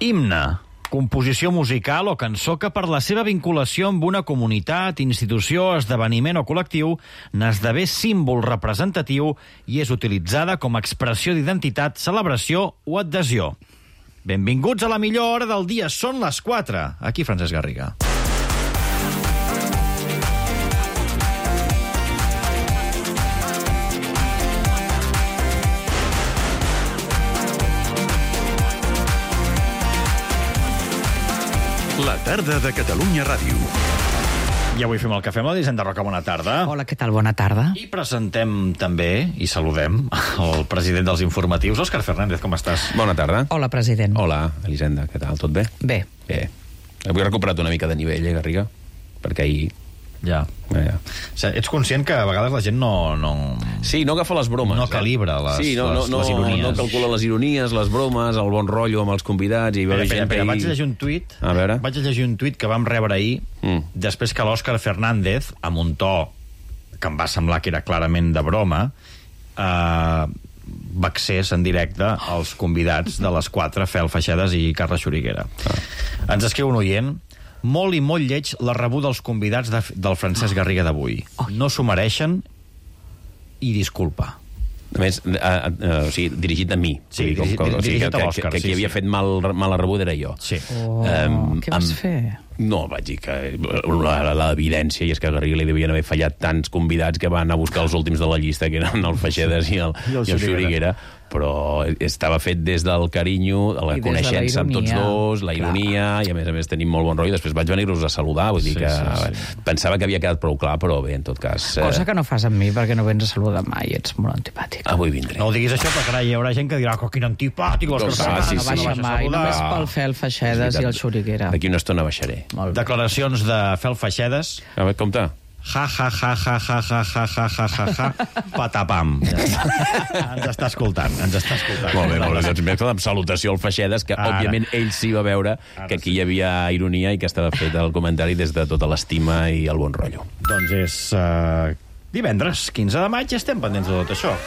Himne, composició musical o cançó que per la seva vinculació amb una comunitat, institució, esdeveniment o col·lectiu n'esdevé símbol representatiu i és utilitzada com a expressió d'identitat, celebració o adhesió. Benvinguts a la millor hora del dia. Són les 4. Aquí Francesc Garriga. La tarda de Catalunya Ràdio. I avui fem el cafè amb la Elisenda Roca. Bona tarda. Hola, què tal? Bona tarda. I presentem també, i saludem, el president dels informatius, Òscar Fernández. Com estàs? Bona tarda. Hola, president. Hola, Elisenda, què tal? Tot bé? Bé. Bé. Avui he recuperat una mica de nivell, Garriga? Perquè ahir... Ja. O sigui, ets conscient que a vegades la gent no... Sí, no agafa les bromes. No calibra les ironies. No calcula les ironies, les bromes, el bon rotllo amb els convidats. I Espera, vaig llegir un tuit. A veure. Vaig llegir un tuit que vam rebre ahir, després que l'Òscar Fernández, amb un to que em va semblar que era clarament de broma, vexés en directe als convidats de les 4, Fel Feixedes i Carles Xuriguera. Ens escriu un oient: molt i molt lleig la rebuda dels convidats del Francesc Garriga d'avui. No s'ho mereixen i disculpa. A més, dirigit a mi. Sí, dirigit a l'Òscar. Que qui havia fet mala rebuda era jo. Sí. Què vas fer? No, vaig dir que l'evidència, i és que a Garriga li devien haver fallat tants convidats que van a buscar els últims de la llista, que eren el Feixedes i el Xuriguera, però estava fet des del carinyo, la coneixença amb tots dos, la ironia, i a més tenim molt bon rotllo. Després vaig venir-los a saludar, vull dir que pensava que havia quedat prou clar, però bé, en tot cas... Cosa que no fas amb mi, perquè no vens a saludar mai, ets molt antipàtic. Avui vindré. No ho diguis això, perquè hi haurà gent que dirà que quin antipàtic, no baixa mai, només pel Fel Feixedes i el Xuriguera. D'aquí una estona baixaré. Declaracions de Fel Feixedes. A veure, compte. Ja, patapam. Ens està escoltant. Molt bé, doncs més que la salutació al Feixedes, que òbviament ell sí va veure que aquí hi havia ironia i que estava fet el comentari des de tota l'estima i el bon rotllo. Doncs és divendres, 15 de maig, i estem pendents de tot això.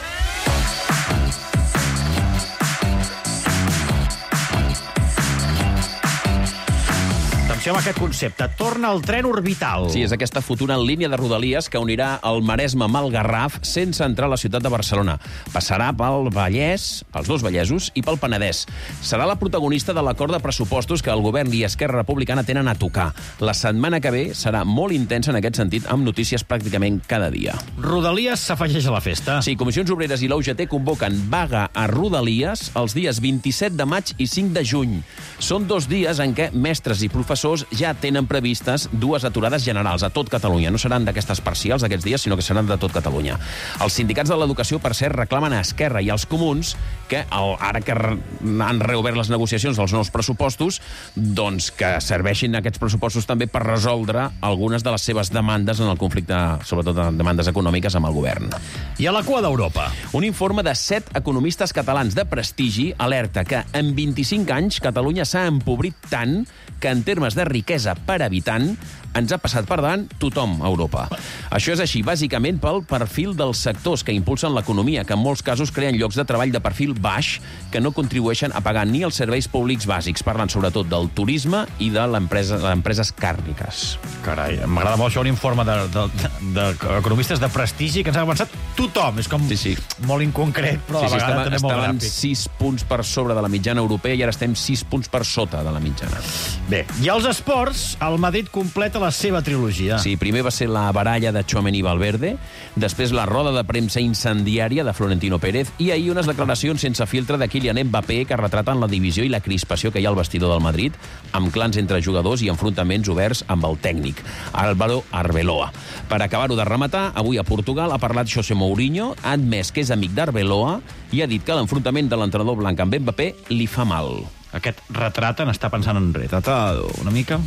Amb aquest concepte. Torna el tren orbital. Sí, és aquesta futura línia de Rodalies que unirà el Maresme amb el Garraf sense entrar a la ciutat de Barcelona. Passarà pel Vallès, pels dos Vallesos, i pel Penedès. Serà la protagonista de l'acord de pressupostos que el govern i Esquerra Republicana tenen a tocar. La setmana que ve serà molt intensa en aquest sentit, amb notícies pràcticament cada dia. Rodalies s'afegeix a la festa. Sí, Comissions Obreres i l'UGT convoquen vaga a Rodalies els dies 27 de maig i 5 de juny. Són 2 dies en què mestres i professors ja tenen previstes 2 aturades generals a tot Catalunya. No seran d'aquestes parcials aquests dies, sinó que seran de tot Catalunya. Els sindicats de l'educació, per cert, reclamen a Esquerra i als comuns que, ara que han reobert les negociacions dels nous pressupostos, doncs que serveixin aquests pressupostos també per resoldre algunes de les seves demandes en el conflicte, sobretot demandes econòmiques amb el govern. I a la cua d'Europa. Un informe de 7 economistes catalans de prestigi alerta que en 25 anys Catalunya s'ha empobrit tant que en termes de riquesa per habitant ens ha passat per davant tothom a Europa. Això és així, bàsicament, pel perfil dels sectors que impulsen l'economia, que en molts casos creen llocs de treball de perfil baix que no contribueixen a pagar ni els serveis públics bàsics, parlant sobretot del turisme i de les empreses càrniques. Carai, m'agrada molt això, un informe d'economistes de prestigi que ens ha avançat tothom. És com molt inconcret, però a la vegada també molt gràfic. Estàvem 6 punts per sobre de la mitjana europea i ara estem 6 punts per sota de la mitjana. Bé, i als esports, el Madrid completa la seva trilogia. Sí, primer va ser la baralla de Tchouaméni i Valverde, després la roda de premsa incendiària de Florentino Pérez i ahir unes declaracions sense filtre de Kylian Mbappé que retraten la divisió i la crispació que hi ha al vestidor del Madrid, amb clans entre jugadors i enfrontaments oberts amb el tècnic, Álvaro Arbeloa. Per acabar-ho de rematar, avui a Portugal ha parlat José Mourinho, ha admès que és amic d'Arbeloa i ha dit que l'enfrontament de l'entrenador blanc amb Mbappé li fa mal. Aquest retrat n'està pensant en retratado, una mica?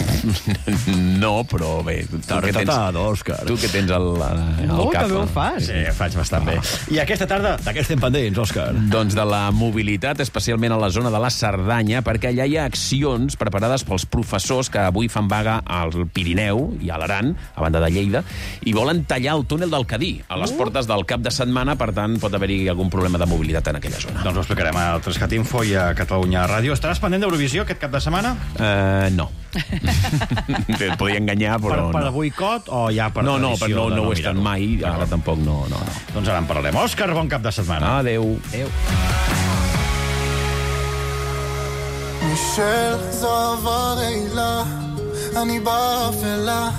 No, però bé. Retratado, Òscar. Tu que tens el cap. També ho fas. Sí, faig bastant bé. I aquesta tarda, de què estem pendents, Òscar? Doncs de la mobilitat, especialment a la zona de la Cerdanya, perquè allà hi ha accions preparades pels professors que avui fan vaga al Pirineu i a l'Aran, a banda de Lleida, i volen tallar el túnel del Cadí a les portes del cap de setmana, per tant, pot haver-hi algun problema de mobilitat en aquella zona. Doncs ho explicarem a Trescat Info i a Catalunya Ràdio. Ràdio. Estaràs pendent d'Eurovisió aquest cap de setmana? No. Et podia enganyar, però Per no. boicot o ja per No, tradició? no ho he estat mai, ara tampoc no. Doncs ara en parlarem. Òscar, bon cap de setmana. Adéu. מישל זוהר אילה, אני באפלה,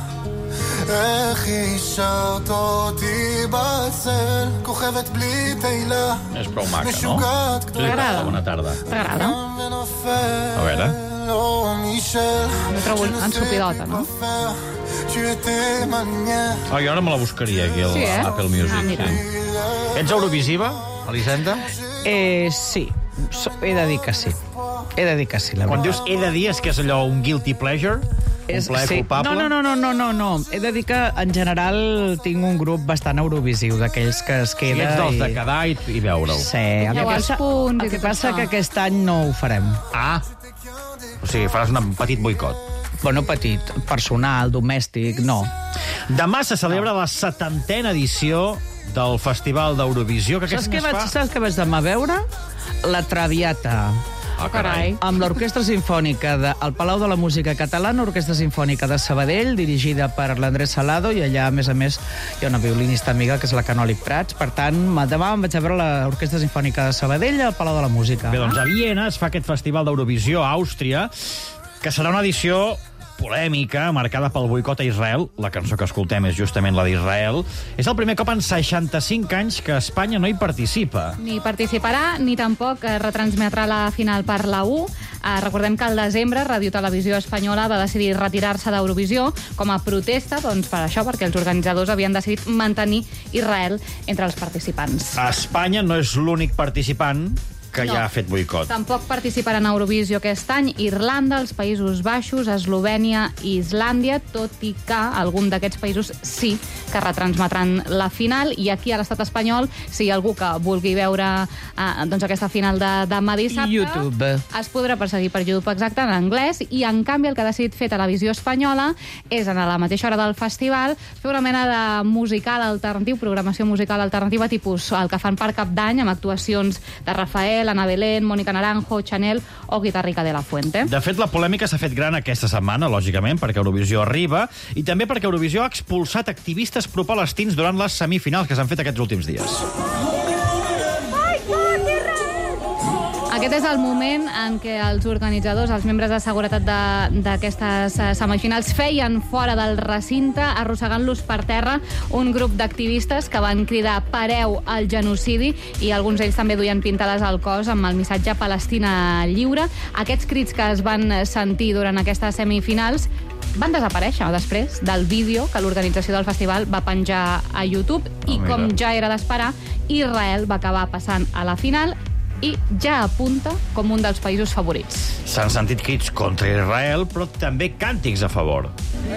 איך השארת אותי בצל, כוכבת בלי תהילה, És prou maca, no? משוגעת T'agrada? Bona tarda. T'agrada? ונופל. A veure. לא מישל, Jo trobo ensopidota, no? tu étais ma lumière. Jo ara me la buscaria aquí al Sí, Apple Music. Ah, mira. Ets Eurovisiva, Elisenda? Sí, he de dir que sí. He de dir que sí, la Quan veritat. dius he de dir, és que és allò un guilty pleasure? Un plaer culpable? No. He de dir que, en general, tinc un grup bastant eurovisiu, d'aquells que es Si queda... ets dels de quedar i veure-ho. Sí, el Feu els punts el i que tot passa això. que aquest any no ho farem. Ah, o sigui, faràs un petit boicot. Bueno, petit, personal, domèstic, no. Demà se celebra la 70a edició del Festival d'Eurovisió, que Saps aquest què mes fa... vaig demà a veure? La Traviata. Ah, carai. Amb l'Orquestra Simfònica del Palau de la Música Catalana, Orquestra Simfònica de Sabadell, dirigida per l'Andrés Salado, i allà, a més, hi ha una violinista amiga, que és la Canòlic Prats. Per tant, demà em vaig a veure l'Orquestra Sinfònica de Sabadell al Palau de la Música. Bé, doncs a Viena es fa aquest Festival d'Eurovisió a Àustria, que serà una edició polèmica, marcada pel boicot a Israel. La cançó que escoltem és justament la d'Israel. És el primer cop en 65 anys que Espanya no hi participa. Ni participarà, ni tampoc retransmetrà la final per la U. Recordem que al desembre Radio Televisió Espanyola va decidir retirar-se d'Eurovisió com a protesta, doncs per això, perquè els organitzadors havien decidit mantenir Israel entre els participants. Espanya no és l'únic participant que ja ha fet boicot. Tampoc participaran a Eurovisió aquest any Irlanda, els Països Baixos, Eslovènia i Islàndia, tot i que algun d'aquests països sí que retransmetran la final, i aquí a l'estat espanyol, si hi ha algú que vulgui veure doncs aquesta final de demà dissabte, YouTube. es podrà perseguir per YouTube, exacte, en anglès, i en canvi el que ha decidit fer Televisió Espanyola és, a la mateixa hora del festival, fer una mena de musical alternatiu, programació musical alternativa, tipus el que fan per Cap d'Any, amb actuacions de Rafael, Ana Belén, Mónica Naranjo, Chanel o Guitarrica de la Fuente. De fet, la polèmica s'ha fet gran aquesta setmana, lògicament, perquè Eurovisió arriba, i també perquè Eurovisió ha expulsat activistes propalestins durant les semifinals que s'han fet aquests últims dies. Aquest és el moment en què els organitzadors, els membres de seguretat d'aquestes semifinals, feien fora del recinte, arrossegant-los per terra, un grup d'activistes que van cridar "pareu al genocidi", i alguns d'ells també duien pintades al cos amb el missatge "Palestina lliure". Aquests crits que es van sentir durant aquestes semifinals van desaparèixer després del vídeo que l'organització del festival va penjar a YouTube, i com ja era d'esperar, Israel va acabar passant a la final i ja apunta com un dels països favorits. S'han sentit crits contra Israel, però també càntics a favor.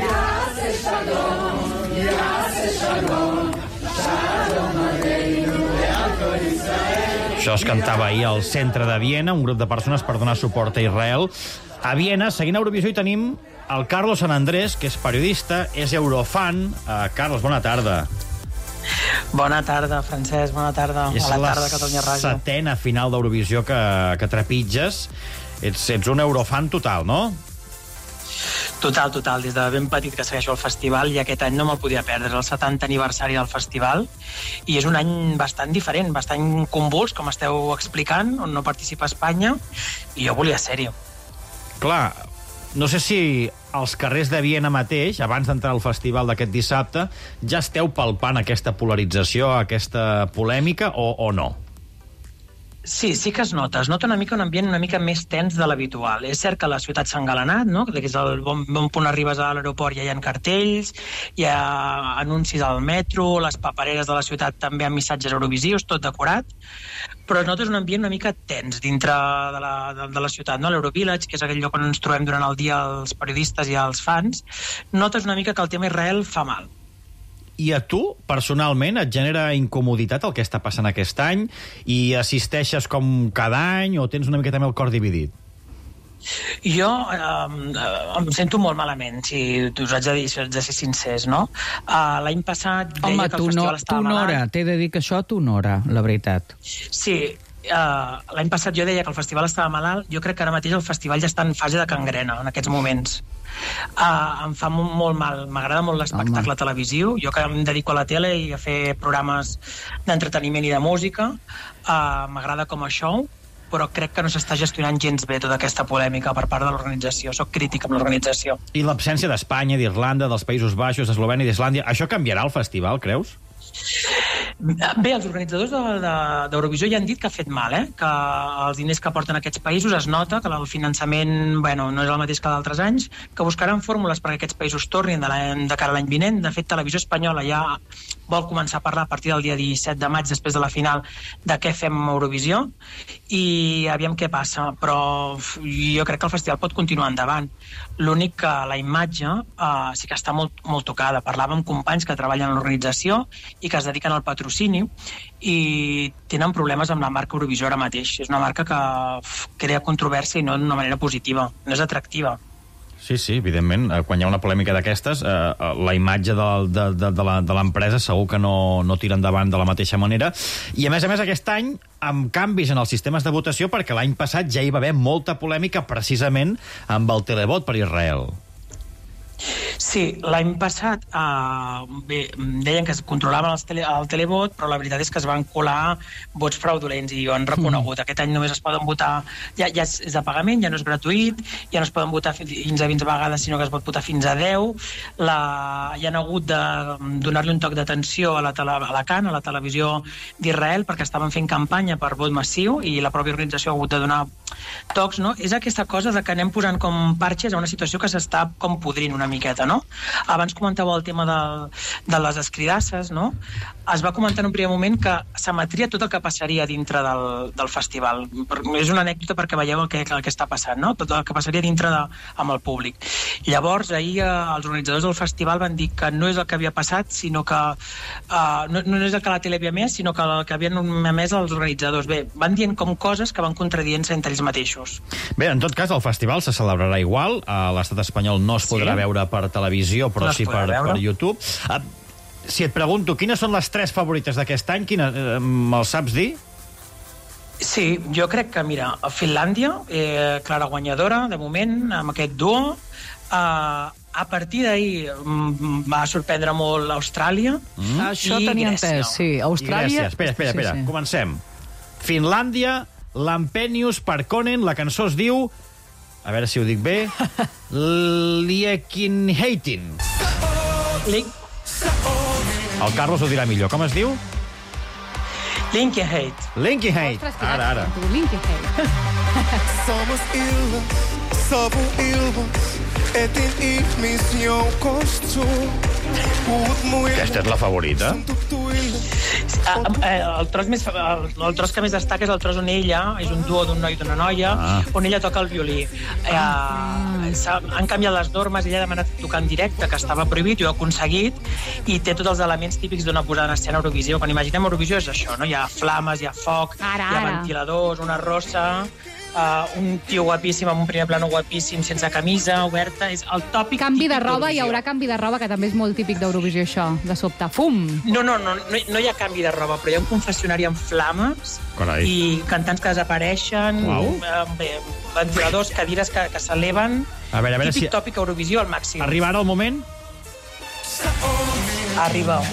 Això es cantava ahir al centre de Viena, un grup de persones per donar suport a Israel. A Viena, seguint Eurovisió, hi tenim el Carlos San Andrés, que és periodista, és eurofan. Carlos, bona tarda. Bona tarda, Francesc, bona tarda. És Bona la tarda, Catalunya Ràdio. 7a final d'Eurovisió que trepitges. Ets un eurofan total, no? Total. Des de ben petit que segueixo el festival, i aquest any no me'l podia perdre. És el 70 aniversari del festival i és un any bastant diferent, bastant convuls, com esteu explicant, on no participa Espanya, i jo volia ser-hi. Clar, no sé si als carrers de Viena mateix, abans d'entrar al festival d'aquest dissabte, ja esteu palpant aquesta polarització, aquesta polèmica, o no? Sí que es nota una mica un ambient una mica més tens de l'habitual. És cert que la ciutat s'ha engalanat, no? Que és el bon punt arribes a l'aeroport, ja hi ha cartells, hi ha anuncis al metro, les papereres de la ciutat també amb missatges eurovisius, tot decorat, però es nota un ambient una mica tens dintre de la ciutat, no? L'Eurovillage, que és aquell lloc on ens trobem durant el dia els periodistes i els fans, notes una mica que el tema Israel fa mal. I a tu, personalment, et genera incomoditat el que està passant aquest any i assisteixes com cada any o tens una mica també el cor dividit? Jo em sento molt malament, si us haig de dir, si haig de ser sincers, no? L'any passat deia que el festival estava malalt. T'he de dir que això t'honora, la veritat. Sí, l'any passat jo deia que el festival estava malalt, jo crec que ara mateix el festival ja està en fase de gangrena en aquests moments. Em fa molt mal, m'agrada molt l'espectacle televisiu, jo que em dedico a la tele i a fer programes d'entreteniment i de música, m'agrada com a show, però crec que no s'està gestionant gens bé tota aquesta polèmica per part de l'organització. Soc crític amb l'organització. I l'absència d'Espanya, d'Irlanda, dels Països Baixos, d'Eslovènia i d'Islàndia, això canviarà el festival, creus? Bé, els organitzadors d'Eurovisió ja han dit que ha fet mal, que els diners que porten aquests països es nota, que el finançament no és el mateix que d'altres anys, que buscaran fórmules perquè aquests països tornin de cara a l'any vinent. De fet, Televisió Espanyola ja vol començar a parlar a partir del dia 17 de maig, després de la final, de què fem a Eurovisió, i aviam què passa. Però jo crec que el festival pot continuar endavant. L'únic que la imatge sí que està molt, molt tocada. Parlava amb companys que treballen a l'organització i que es dediquen al patrocini i tenen problemes amb la marca Eurovisió ara mateix. És una marca que crea controvèrsia i no d'una manera positiva, no és atractiva. Sí, evidentment, quan hi ha una polèmica d'aquestes, la imatge de l'empresa segur que no tira endavant de la mateixa manera. I, a més, aquest any, amb canvis en els sistemes de votació, perquè l'any passat ja hi va haver molta polèmica precisament amb el televot per Israel. Sí, l'any passat deien que es controlaven el televot, però la veritat és que es van colar vots fraudulents i ho han reconegut. Aquest any només es poden votar, ja és de pagament, ja no és gratuït, ja no es poden votar fins a 20 vegades, sinó que es pot votar fins a 10. Hi han hagut de donar-li un toc d'atenció a la CAN, a la televisió d'Israel, perquè estaven fent campanya per vot massiu i la pròpia organització ha hagut de donar tocs, no? És aquesta cosa de que anem posant com parxes a una situació que s'està com podrint una miqueta, no? Abans comentàveu el tema de les escridasses, no? Es va comentar en un primer moment que s'emetria tot el que passaria dintre del festival. És una anècdota perquè veieu el que està passant, no? Tot el que passaria dintre amb el públic. Llavors, ahir els organitzadors del festival van dir que no és el que havia passat, sinó que no és el que la tele havia emès, sinó que el que havien emès els organitzadors. Bé, van dient com coses que van contradient-se entre ells mateixos. Bé, en tot cas, el festival se celebrarà igual. A l'estat espanyol no es podrà veure per televisió, però sí per YouTube. Si et pregunto, quines són les 3 favorites d'aquest any, me'ls saps dir? Sí, jo crec que, mira, Finlàndia, clara guanyadora, de moment, amb aquest duo. A partir d'ahir va sorprendre molt Austràlia Això i tenia Grècia. entès, sí. Austràlia... Espera, comencem. Finlàndia, Lampenius Parkkonen, la cançó es diu, a veure si ho dic bé, Liekinheitin. El Carlos ho dirà millor. Com es diu? Linkenhate. Linkenhate. Ara. Linkenhate. Somos ilmas, etin ihmisjoukosta. Aquesta és la favorita? El tros que més destaca és el tros on ella, és un duo d'un noi i d'una noia, on ella toca el violí. Han canviat les normes, ella ha demanat tocar en directe, que estava prohibit, i ho ha aconseguit, i té tots els elements típics d'una posada en escena a Eurovisió. Quan imaginem Eurovisió és això, no? Hi ha flames, hi ha foc, hi ha ventiladors, una rossa, un tio guapíssim amb un primer plano guapíssim, sense camisa, oberta, és el tòpic Canvi de típic roba, d'Eurovisió. hi haurà canvi de roba, que també és molt típic d'Eurovisió, això, de sobte. Fum! No hi ha canvi de roba, però hi ha un confessionari amb flames. Carai. I cantants que desapareixen, ventiladors, cadires que s'eleven. A veure Típic si... tòpic Eurovisió al màxim. Arriba ara el moment? Arriba.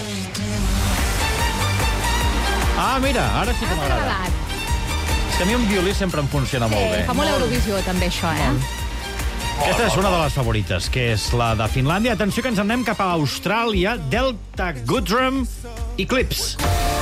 Mira, ara sí que m'agrada. Que a mi un violí sempre em funciona molt bé. Fa molt Eurovisió, també, això, Aquesta és una de les favorites, que és la de Finlàndia. Atenció, que ens anem cap a Austràlia. Delta Goodrem Eclipse.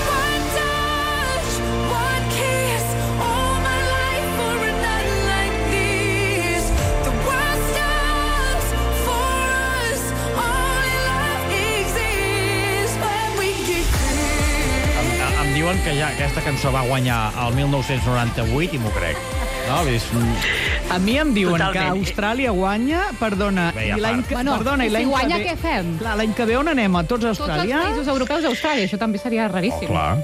Diuen que ja aquesta cançó va guanyar el 1998 i m'ho crec. No? A mi em diuen Totalment. que Austràlia guanya, perdona, Bé, a i l'any part. que, Bueno, perdona, i si l'any guanya, que ve... què fem? Clar, l'any que ve on anem? A tots a Tots els Austràlia? països europeus a Austràlia, això també seria raríssim. Clar.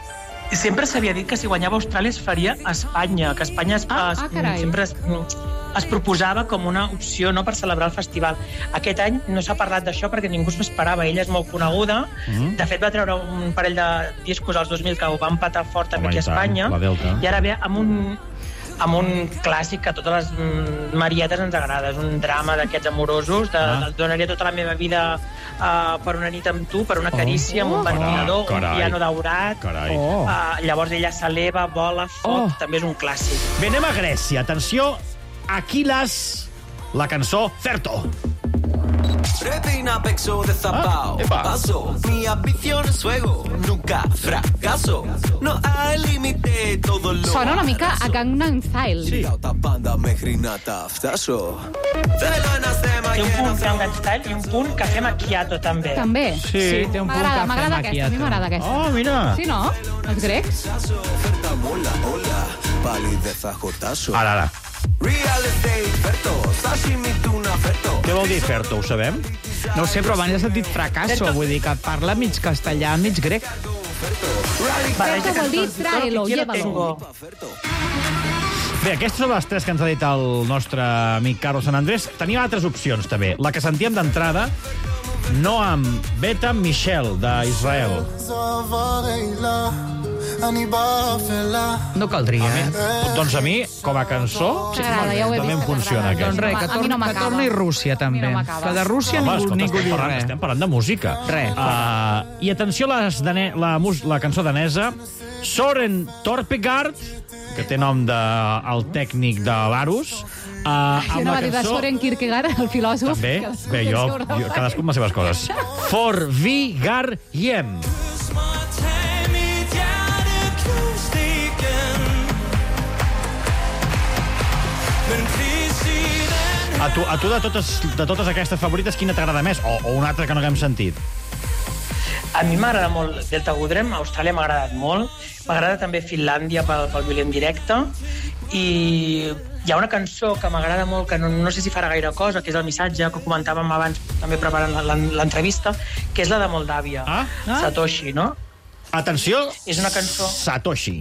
Sempre s'havia dit que si guanyava Austràlia es faria Espanya, que Espanya carai. sempre es proposava com una opció per celebrar el festival. Aquest any no s'ha parlat d'això perquè ningú s'ho esperava. Ella és molt coneguda. De fet, va treure un parell de discos als 2000 que ho va empatar fort també aquí a Espanya. I ara ve amb un clàssic que a totes les marietes ens agrada. És un drama d'aquests amorosos. Donaria tota la meva vida per una nit amb tu, per una carícia, amb un ventilador, un piano daurat. Llavors ella s'eleva, vola, foc. També és un clàssic. Bé, anem a Grècia. Atenció, Aquilas, la cançó Certo. Retina pexo de zapao, paso, mi ambición es fuego, nunca fracaso, no hay límite, todo lo Sona una mica a Gangnam Style. Sí. Té un punt Gangnam Style i un punt Café Macchiato, també. També? Sí, té un punt M'agrada cafè aquesta, a mi m'agrada aquesta. Oh, mira. Sí, no? Els grecs? Ara. Real estate, ferto, sashimi, tuna, ferto. Què vol dir Ferto, ho sabem? No ho sé, però abans he sentit fracasso, vull dir que parla mig castellà, mig grec. Certo vol dir tráelo, llévalo. Bé, aquestes són les tres que ens ha dit el nostre amic Carlos San Andrés. Tenia altres opcions, també. La que sentíem d'entrada, Noam Betam Michel, d'Israel. No caldria, Doncs a mi, com a cançó, M'agrada, ja ho he també em vist que funciona t'agrada. Doncs aquesta. res, A mi no m'acaba. que torni Rússia, també. A mi no m'acaba. Que de Rússia ningú diu res. Estem parlant de música. Res. I atenció a la cançó danesa, Soren Torpegard, que té nom del tècnic de l'Arus, Jo no va dir de Soren Kierkegaard, el filòsof. També, bé, cadascú amb les seves coses. For vi gar hjem. A tu de totes aquestes favorites, quina t'agrada més? O una altra que no haguem sentit? A mi m'agrada molt Delta Goodrem, Austràlia m'ha agradat molt. M'agrada també Finlàndia pel violí en directe. I hi ha una cançó que m'agrada molt, que no sé si farà gaire cosa, que és el missatge que comentàvem abans, també preparant l'entrevista, que és la de Moldàvia. Satoshi, no? Atenció, És una cançó... Satoshi.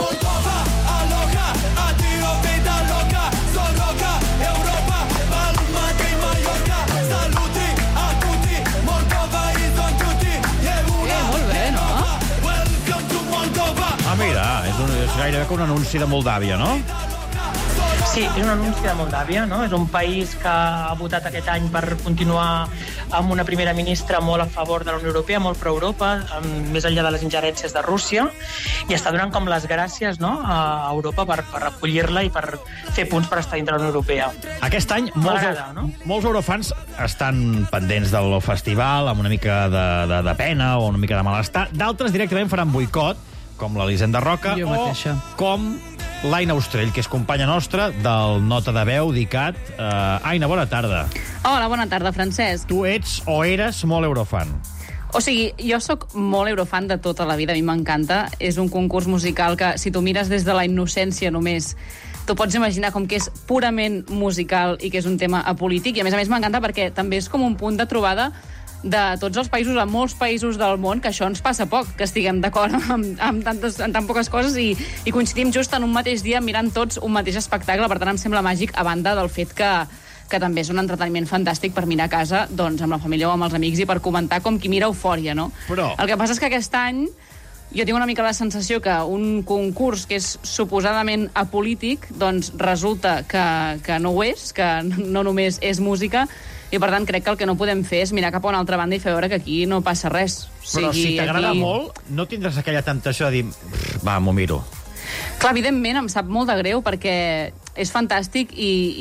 Mira, és gairebé com un anunci de Moldàvia, no? Sí, és un anunci de Moldàvia, no? És un país que ha votat aquest any per continuar amb una primera ministra molt a favor de la Unió Europea, molt pro-Europa, més enllà de les ingerències de Rússia, i està donant com les gràcies, no?, a Europa per acollir-la i per fer punts per estar dintre de la Unió Europea. Aquest any molts eurofans estan pendents del festival amb una mica de pena o una mica de malestar. D'altres directament faran boicot, com l'Elisenda Roca, o com l'Aina Ostrell, que és companya nostra del Nota de Veu dedicat. Aina, bona tarda. Hola, bona tarda, Francesc. Tu ets o eres molt eurofan. O sigui, jo sóc molt eurofan de tota la vida, a mi m'encanta. És un concurs musical que, si tu mires des de la innocència només, tu pots imaginar com que és purament musical i que és un tema apolític, i a més m'encanta perquè també és com un punt de trobada de tots els països, a molts països del món, que això ens passa poc, que estiguem d'acord amb tan poques coses i coincidim just en un mateix dia mirant tots un mateix espectacle. Per tant, em sembla màgic, a banda del fet que també és un entreteniment fantàstic per mirar a casa, doncs, amb la família o amb els amics i per comentar com qui mira Eufòria, no? Però... El que passa és que aquest any jo tinc una mica la sensació que un concurs que és suposadament apolític, doncs resulta que no ho és, que no només és música, i per tant crec que el que no podem fer és mirar cap a una altra banda i fer veure que aquí no passa res. Però si t'agrada molt, no tindràs aquella temptació de dir, va, m'ho miro. Clar, evidentment, em sap molt de greu perquè és fantàstic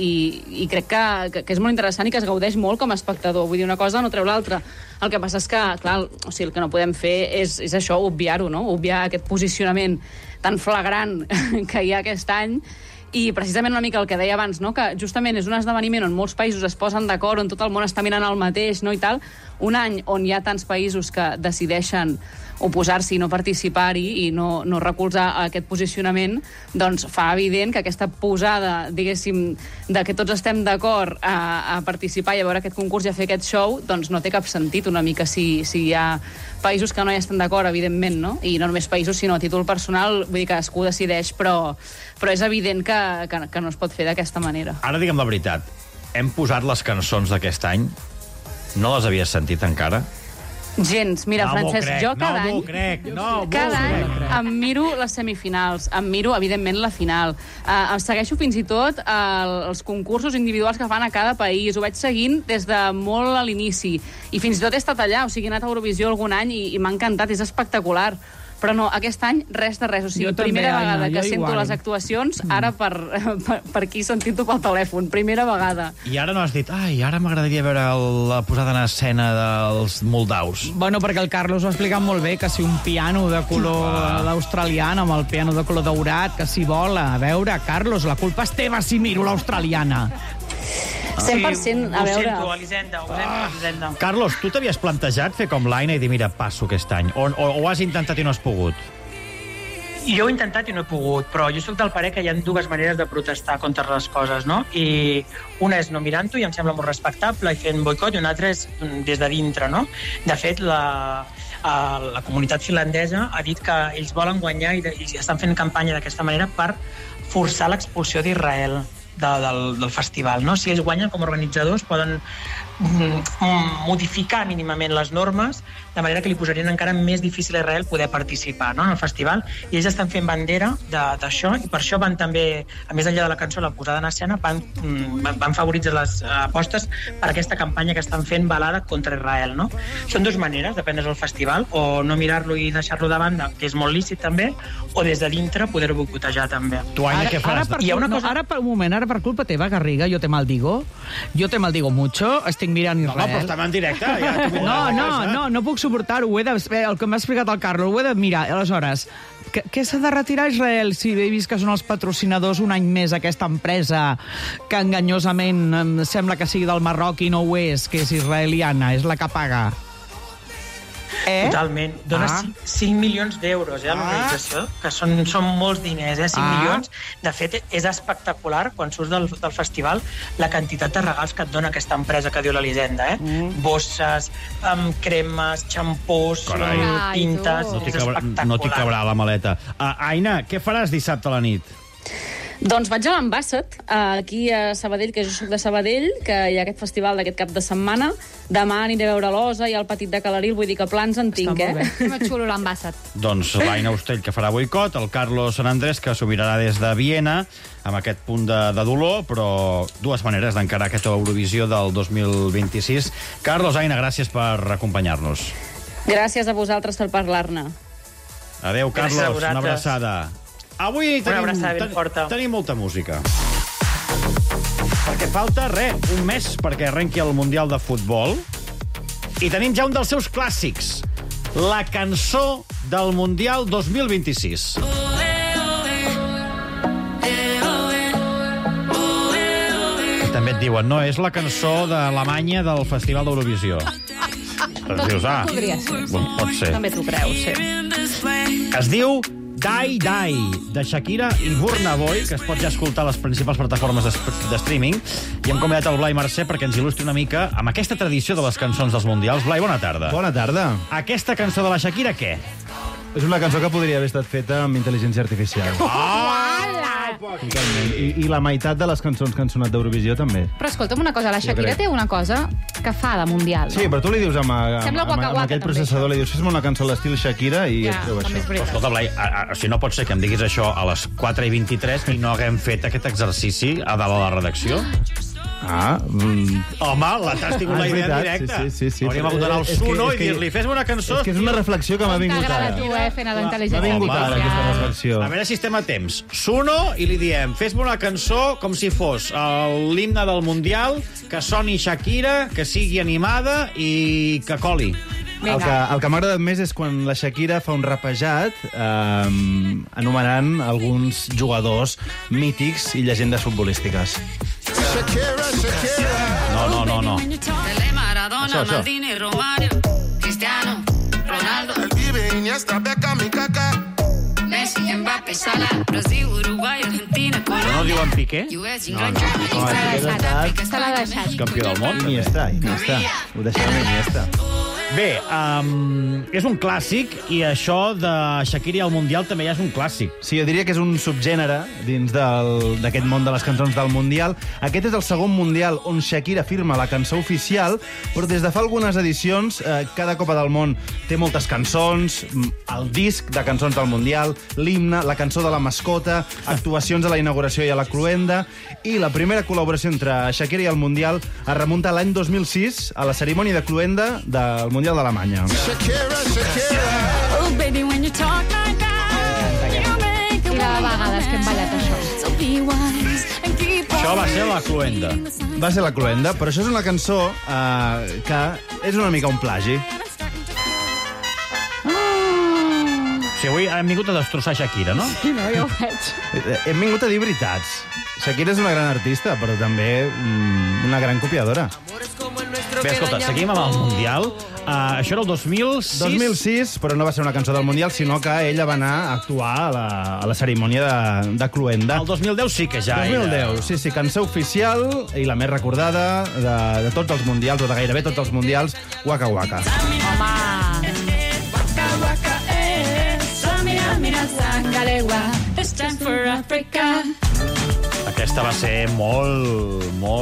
i crec que és molt interessant i que es gaudeix molt com a espectador. Vull dir, una cosa no treu l'altra. El que passa és que, clar, o sigui, el que no podem fer és això, obviar-ho, no? Obviar aquest posicionament tan flagrant que hi ha aquest any. I precisament una mica el que deia abans, no? Que justament és un esdeveniment on molts països es posen d'acord, on tot el món està mirant el mateix, no? I tal. Un any on hi ha tants països que decideixen oposar-s'hi i no participar-hi i no recolzar aquest posicionament, doncs fa evident que aquesta posada, diguéssim, de que tots estem d'acord a participar i a veure aquest concurs i a fer aquest show, doncs no té cap sentit una mica si hi ha països que no hi estan d'acord, evidentment, no? I no només països, sinó a títol personal, vull dir que cadascú decideix, però és evident que que no es pot fer d'aquesta manera. Ara digue'm la veritat, hem posat les cançons d'aquest any? No les havies sentit encara? Gens. Mira, Francesc, jo cada any... Cada any em miro les semifinals, em miro, evidentment, la final. Em segueixo fins i tot els concursos individuals que fan a cada país. Ho vaig seguint des de molt a l'inici. I fins i tot he estat allà, o sigui, he anat a Eurovisió algun any i m'ha encantat, és espectacular. Però no, aquest any res de res. O sigui, primera vegada que sento les actuacions, ara per aquí sentint-ho pel telèfon. Primera vegada. I ara no has dit, ara m'agradaria veure la posada en escena dels moldaus. Bueno, perquè el Carlos ho ha explicat molt bé, que si un piano de color australiana amb el piano de color daurat, que si vola. A veure, Carlos, la culpa és teva si miro l'australiana. 100%, a veure... Ho sento, Elisenda. Carlos, tu t'havies plantejat fer com l'Aina i dir, mira, passo aquest any? O ho has intentat i no has pogut? Jo ho he intentat i no he pogut, però jo soc del parer que hi ha dues maneres de protestar contra les coses, no? I una és no mirant-ho, i em sembla molt respectable, i fent boicot, i una altra és des de dintre, no? De fet, la comunitat finlandesa ha dit que ells volen guanyar i estan fent campanya d'aquesta manera per forçar l'expulsió d'Israel del festival, no? Si ells guanyen com a organitzadors poden modificar mínimament les normes de manera que li posarien encara més difícil a Israel poder participar, no?, en el festival, i ells estan fent bandera d'això, i per això van també, a més enllà de la cançó, la posada en escena, van favoritzar les apostes per aquesta campanya que estan fent balada contra Israel, no? Són dues maneres de prendre's el festival, o no mirar-lo i deixar-lo de banda, que és molt lícit també, o des de dintre poder-ho boicotejar també. Tu, Aina, què faràs? Ara, per culpa teva, Garriga, jo te maldigo mucho, estic mirant Israel. No, però estem en directe. No puc suportar-ho. El que m'ha explicat el Carlos, ho he de mirar. Aleshores, què s'ha de retirar Israel si he vist que són els patrocinadors un any més aquesta empresa que enganyosament sembla que sigui del Marroc i no ho és, que és israeliana, és la que paga? Totalment. Dona 5 milions d'euros a l'organització, que són molts diners, 5 milions. De fet, és espectacular, quan surts del festival, la quantitat de regals que et dona aquesta empresa que diu l'Elisenda, bosses, cremes, xampús, tintes... No t'hi cabrà la maleta. Aina, què faràs dissabte a la nit? Doncs vaig a l'Ambassador, aquí a Sabadell, que jo soc de Sabadell, que hi ha aquest festival d'aquest cap de setmana. Demà aniré a veure l'Osa i el Petit de Calaril, vull dir que plans en tinc, Que m'ha xulo l'Ambassador. Doncs l'Aina Ostell, que farà boicot, el Carlos Sant Andrés, que s'ho mirarà des de Viena, amb aquest punt de dolor, però dues maneres d'encarar aquesta Eurovisió del 2026. Carlos, Aina, gràcies per acompanyar-nos. Gràcies a vosaltres per parlar-ne. Adéu, Carlos, una abraçada. Avui tenim molta música. Perquè falta, un mes perquè arrenqui el Mundial de Futbol. I tenim ja un dels seus clàssics, la cançó del Mundial 2026. I també et diuen, no, és la cançó d'Alemanya del Festival d'Eurovisió. Doncs dius, podria ser. Pot ser. També t'ho creus, sí. Es diu Die Die, de Shakira i Burna Boy, que es pot ja escoltar a les principals plataformes de streaming. I hem convidat el Blai Mercè perquè ens il·lustri una mica amb aquesta tradició de les cançons dels Mundials. Blai, bona tarda. Bona tarda. Aquesta cançó de la Shakira, què? És una cançó que podria haver estat feta amb intel·ligència artificial. I la meitat de les cançons que han sonat d'Eurovisió també. Però escolta'm una cosa, la Shakira té una cosa que fa de Mundial. Sí, però tu li dius amb Waka aquell processador, li dius, fes-me una cançó a l'estil Shakira i et treu això. Però escolta, Blai, si no pot ser que em diguis això a les 4:23 i no haguem fet aquest exercici a dalt a la redacció. Home, t'has tingut la idea en directe. Sí. Hauríem hagut d'anar al Suno i dir-li, fes-me una cançó. És que és una reflexió que m'ha vingut ara. M'ha vingut ara, aquesta reflexió. A veure si estem a temps. Suno i li diem, fes-me una cançó com si fos l'himne del Mundial, que soni Shakira, que sigui animada i que coli. El que m'ha agradat més és quan la Shakira fa un rapejat anomenant alguns jugadors mítics i llegendes futbolístiques. No. Pelé, Maradona, Maldini, Romario, Cristiano, Ronaldo, el Pibe, Iniesta, Beckham i Kaká, Messi, Mbappé, Salah, Brasil, Uruguai, Argentina, Colòmbia. No diuen Piqué? Se l'ha deixat. És campió del món. Iniesta. Ho deixem amb Iniesta. Bé, és un clàssic i això de Shakira al Mundial també ja és un clàssic. Sí, jo diria que és un subgènere dins d'aquest món de les cançons del Mundial. Aquest és el segon Mundial on Shakira firma la cançó oficial, però des de fa algunes edicions, cada Copa del Món té moltes cançons, el disc de cançons del Mundial, l'himne, la cançó de la mascota, actuacions a la inauguració i a la cloenda, i la primera col·laboració entre Shakira i el Mundial es remunta a l'any 2006, a la cerimònia de cloenda del Mundial d'Alemanya. Oh, baby, when you talk like that, you make I de vegades que hem ballat això. so be wise and keep Això va ser la cloenda. Va ser la cloenda, però això és una cançó que és una mica un plagi. Si avui hem vingut a destrossar Shakira, no? Sí, no, ja ho veig. Hem vingut a dir veritats. Shakira és una gran artista, però també una gran copiadora. Bé, escolta, seguim amb el Mundial. Això era el 2006. 2006, però no va ser una cançó del Mundial, sinó que ella va anar a actuar a la cerimònia de cloenda. El 2010 sí que ja 2010, sí, sí, cançó oficial i la més recordada de tots els Mundials, o de gairebé tots els Mundials, Waka Waka. Home! It's time for Africa. Aquesta va ser molt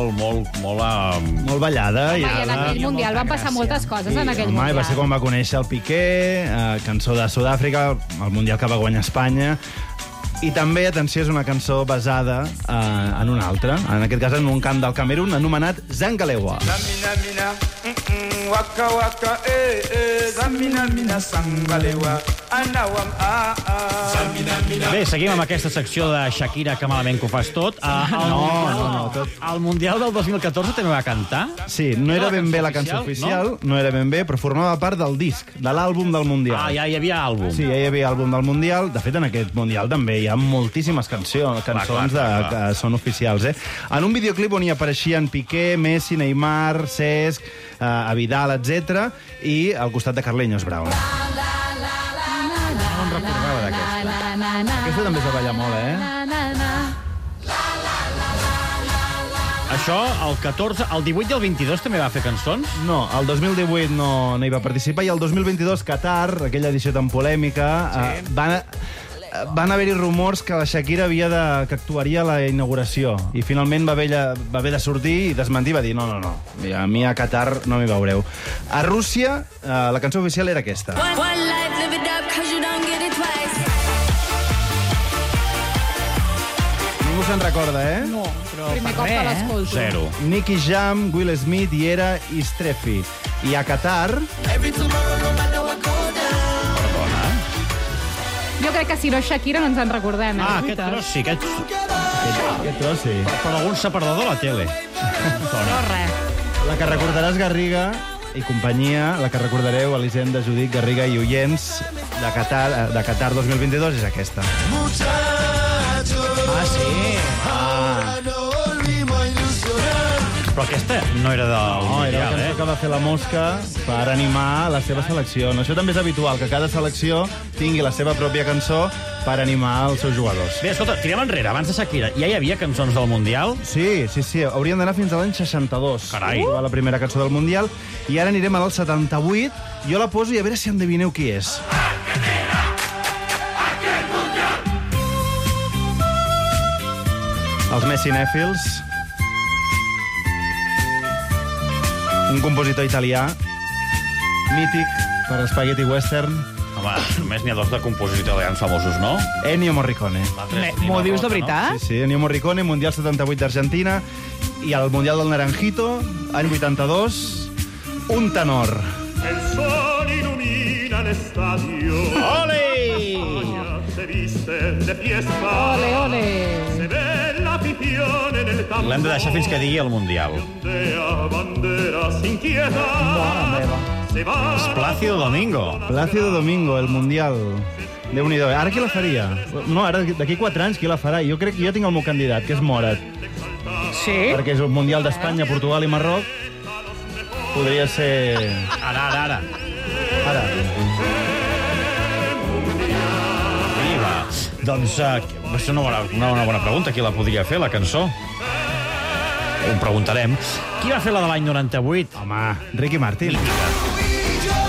ballada. Home, i en aquell Mundial van passar moltes coses en aquell Mundial. Va ser quan va conèixer el Piqué, cançó de Sud-àfrica, el Mundial que va guanyar Espanya. I també, atenció, és una cançó basada en una altra, en aquest cas en un cant del Camerun anomenat Zangalewa. Waka waka zamina mina sangalewa anawam Bé, seguim amb aquesta secció de Shakira, que malament que ho fas tot. Al Mundial del 2014 també va cantar? Sí, no era ben bé la cançó oficial, no era ben bé, però formava part del disc, de l'àlbum del Mundial. Ah, ja hi havia àlbum. Sí, ja hi havia àlbum del Mundial. De fet, en aquest Mundial també hi ha moltíssimes cançons que són oficials. En un videoclip on hi apareixien Piqué, Messi, Neymar, Cesc, Vidal, etc. i al costat de Carlinhos Brown. No em recordava d'aquesta. Aquesta també es va ballar molt, Això, el 14, el 18 i el 22 també va fer cançons? No, el 2018 no hi va participar i el 2022, Qatar, aquella edició tan polèmica, van haver-hi rumors que la Shakira que actuaria a la inauguració i finalment va haver de sortir i desmentir, va dir no, a mi a Qatar no m'hi veureu. A Rússia, la cançó oficial era aquesta. Ningú se'n recorda, No, però primer cop que l'escolto. Zero. Nicky Jam, Will Smith i era Istrefi. I a Qatar... Jo crec que si no és Shakira no ens en recordem. Aquest tros sí, aquest tros sí. Per algun separador a la tele. No, res. La que recordaràs, Garriga i companyia, la que recordareu, Elisenda, Judit, Garriga i oients de Qatar 2022 és aquesta. Però aquesta no era del Mundial, era la cançó que va fer la Mosca per animar la seva selecció. Això també és habitual, que cada selecció tingui la seva pròpia cançó per animar els seus jugadors. Bé, escolta, tirem enrere. Abans de Shakira, ja hi havia cançons del Mundial? Sí. Hauríem d'anar fins a l'any 62. Carai. Va la primera cançó del Mundial. I ara anirem al 78. Jo la poso i a veure si endevineu qui és. Els Messinèfils. Un compositor italià, mític per l'Spaghetti Western. Home, només n'hi ha dos de compositors italians famosos, no? Ennio Morricone. M'ho dius de veritat? Sí, Ennio Morricone, Mundial 78 d'Argentina, i al Mundial del Naranjito, any 82, un tenor. El sol ilumina el estadio. Ole! Se viste de fiesta. Ole, ole. Se ve la afición en el campo. L'hem de deixar fins que digui el Mundial. Banderas inquietas. És Plácido Domingo. Plácido Domingo, el Mundial. Déu-n'hi-do. Ara qui la faria? No, ara d'aquí 4 anys qui la farà? Jo crec que jo tinc el meu candidat, que és Morat. Sí? Perquè és el Mundial d'Espanya, Portugal i Marroc. Podria ser... Ara. Viva. Doncs va ser una bona pregunta. Qui la podria fer, la cançó? Ho preguntarem. Qui va fer la de l'any 98? Home, Ricky Martin. Mítica.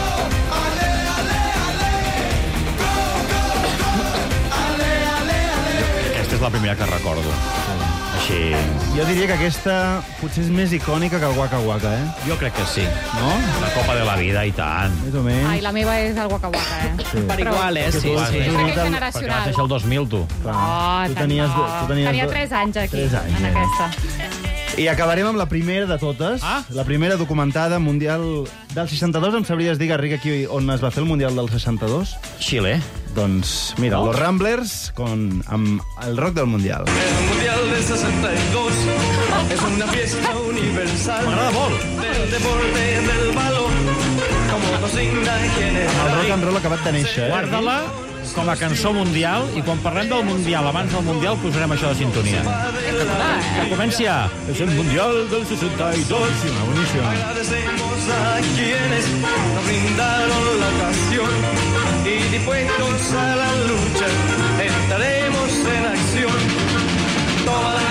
és la primera que recordo. Així... Jo diria que aquesta potser és més icònica que el Waka Waka, Jo crec que sí. No? La Copa de la Vida, i tant. Més o menys. Ai, la meva és el Waka Waka, Sí. Per igual, sí. sí. Crec que és Perquè vas generacional. deixar el 2000, tu. Tenia 3 anys aquí, en aquesta. I acabarem amb la primera de totes. La primera documentada mundial del 62. Em sabries dir, Garriga, aquí on es va fer el Mundial del 62? Xile. Doncs, mira, los Ramblers amb el rock del Mundial. El Mundial del 62 es una fiesta universal. M'agrada molt. Del deporte del balón, como nos signa quién es. El rock and roll ha acabat de néixer, Guarda-la com a cançó mundial, i quan parlem del Mundial, abans del Mundial, posarem això de sintonia. Que comenci a... És el Mundial del 62. Sí, boníssima. Agradecemos a quienes nos brindaron la ocasión y dispuestos a la lucha entraremos en acción. Toma la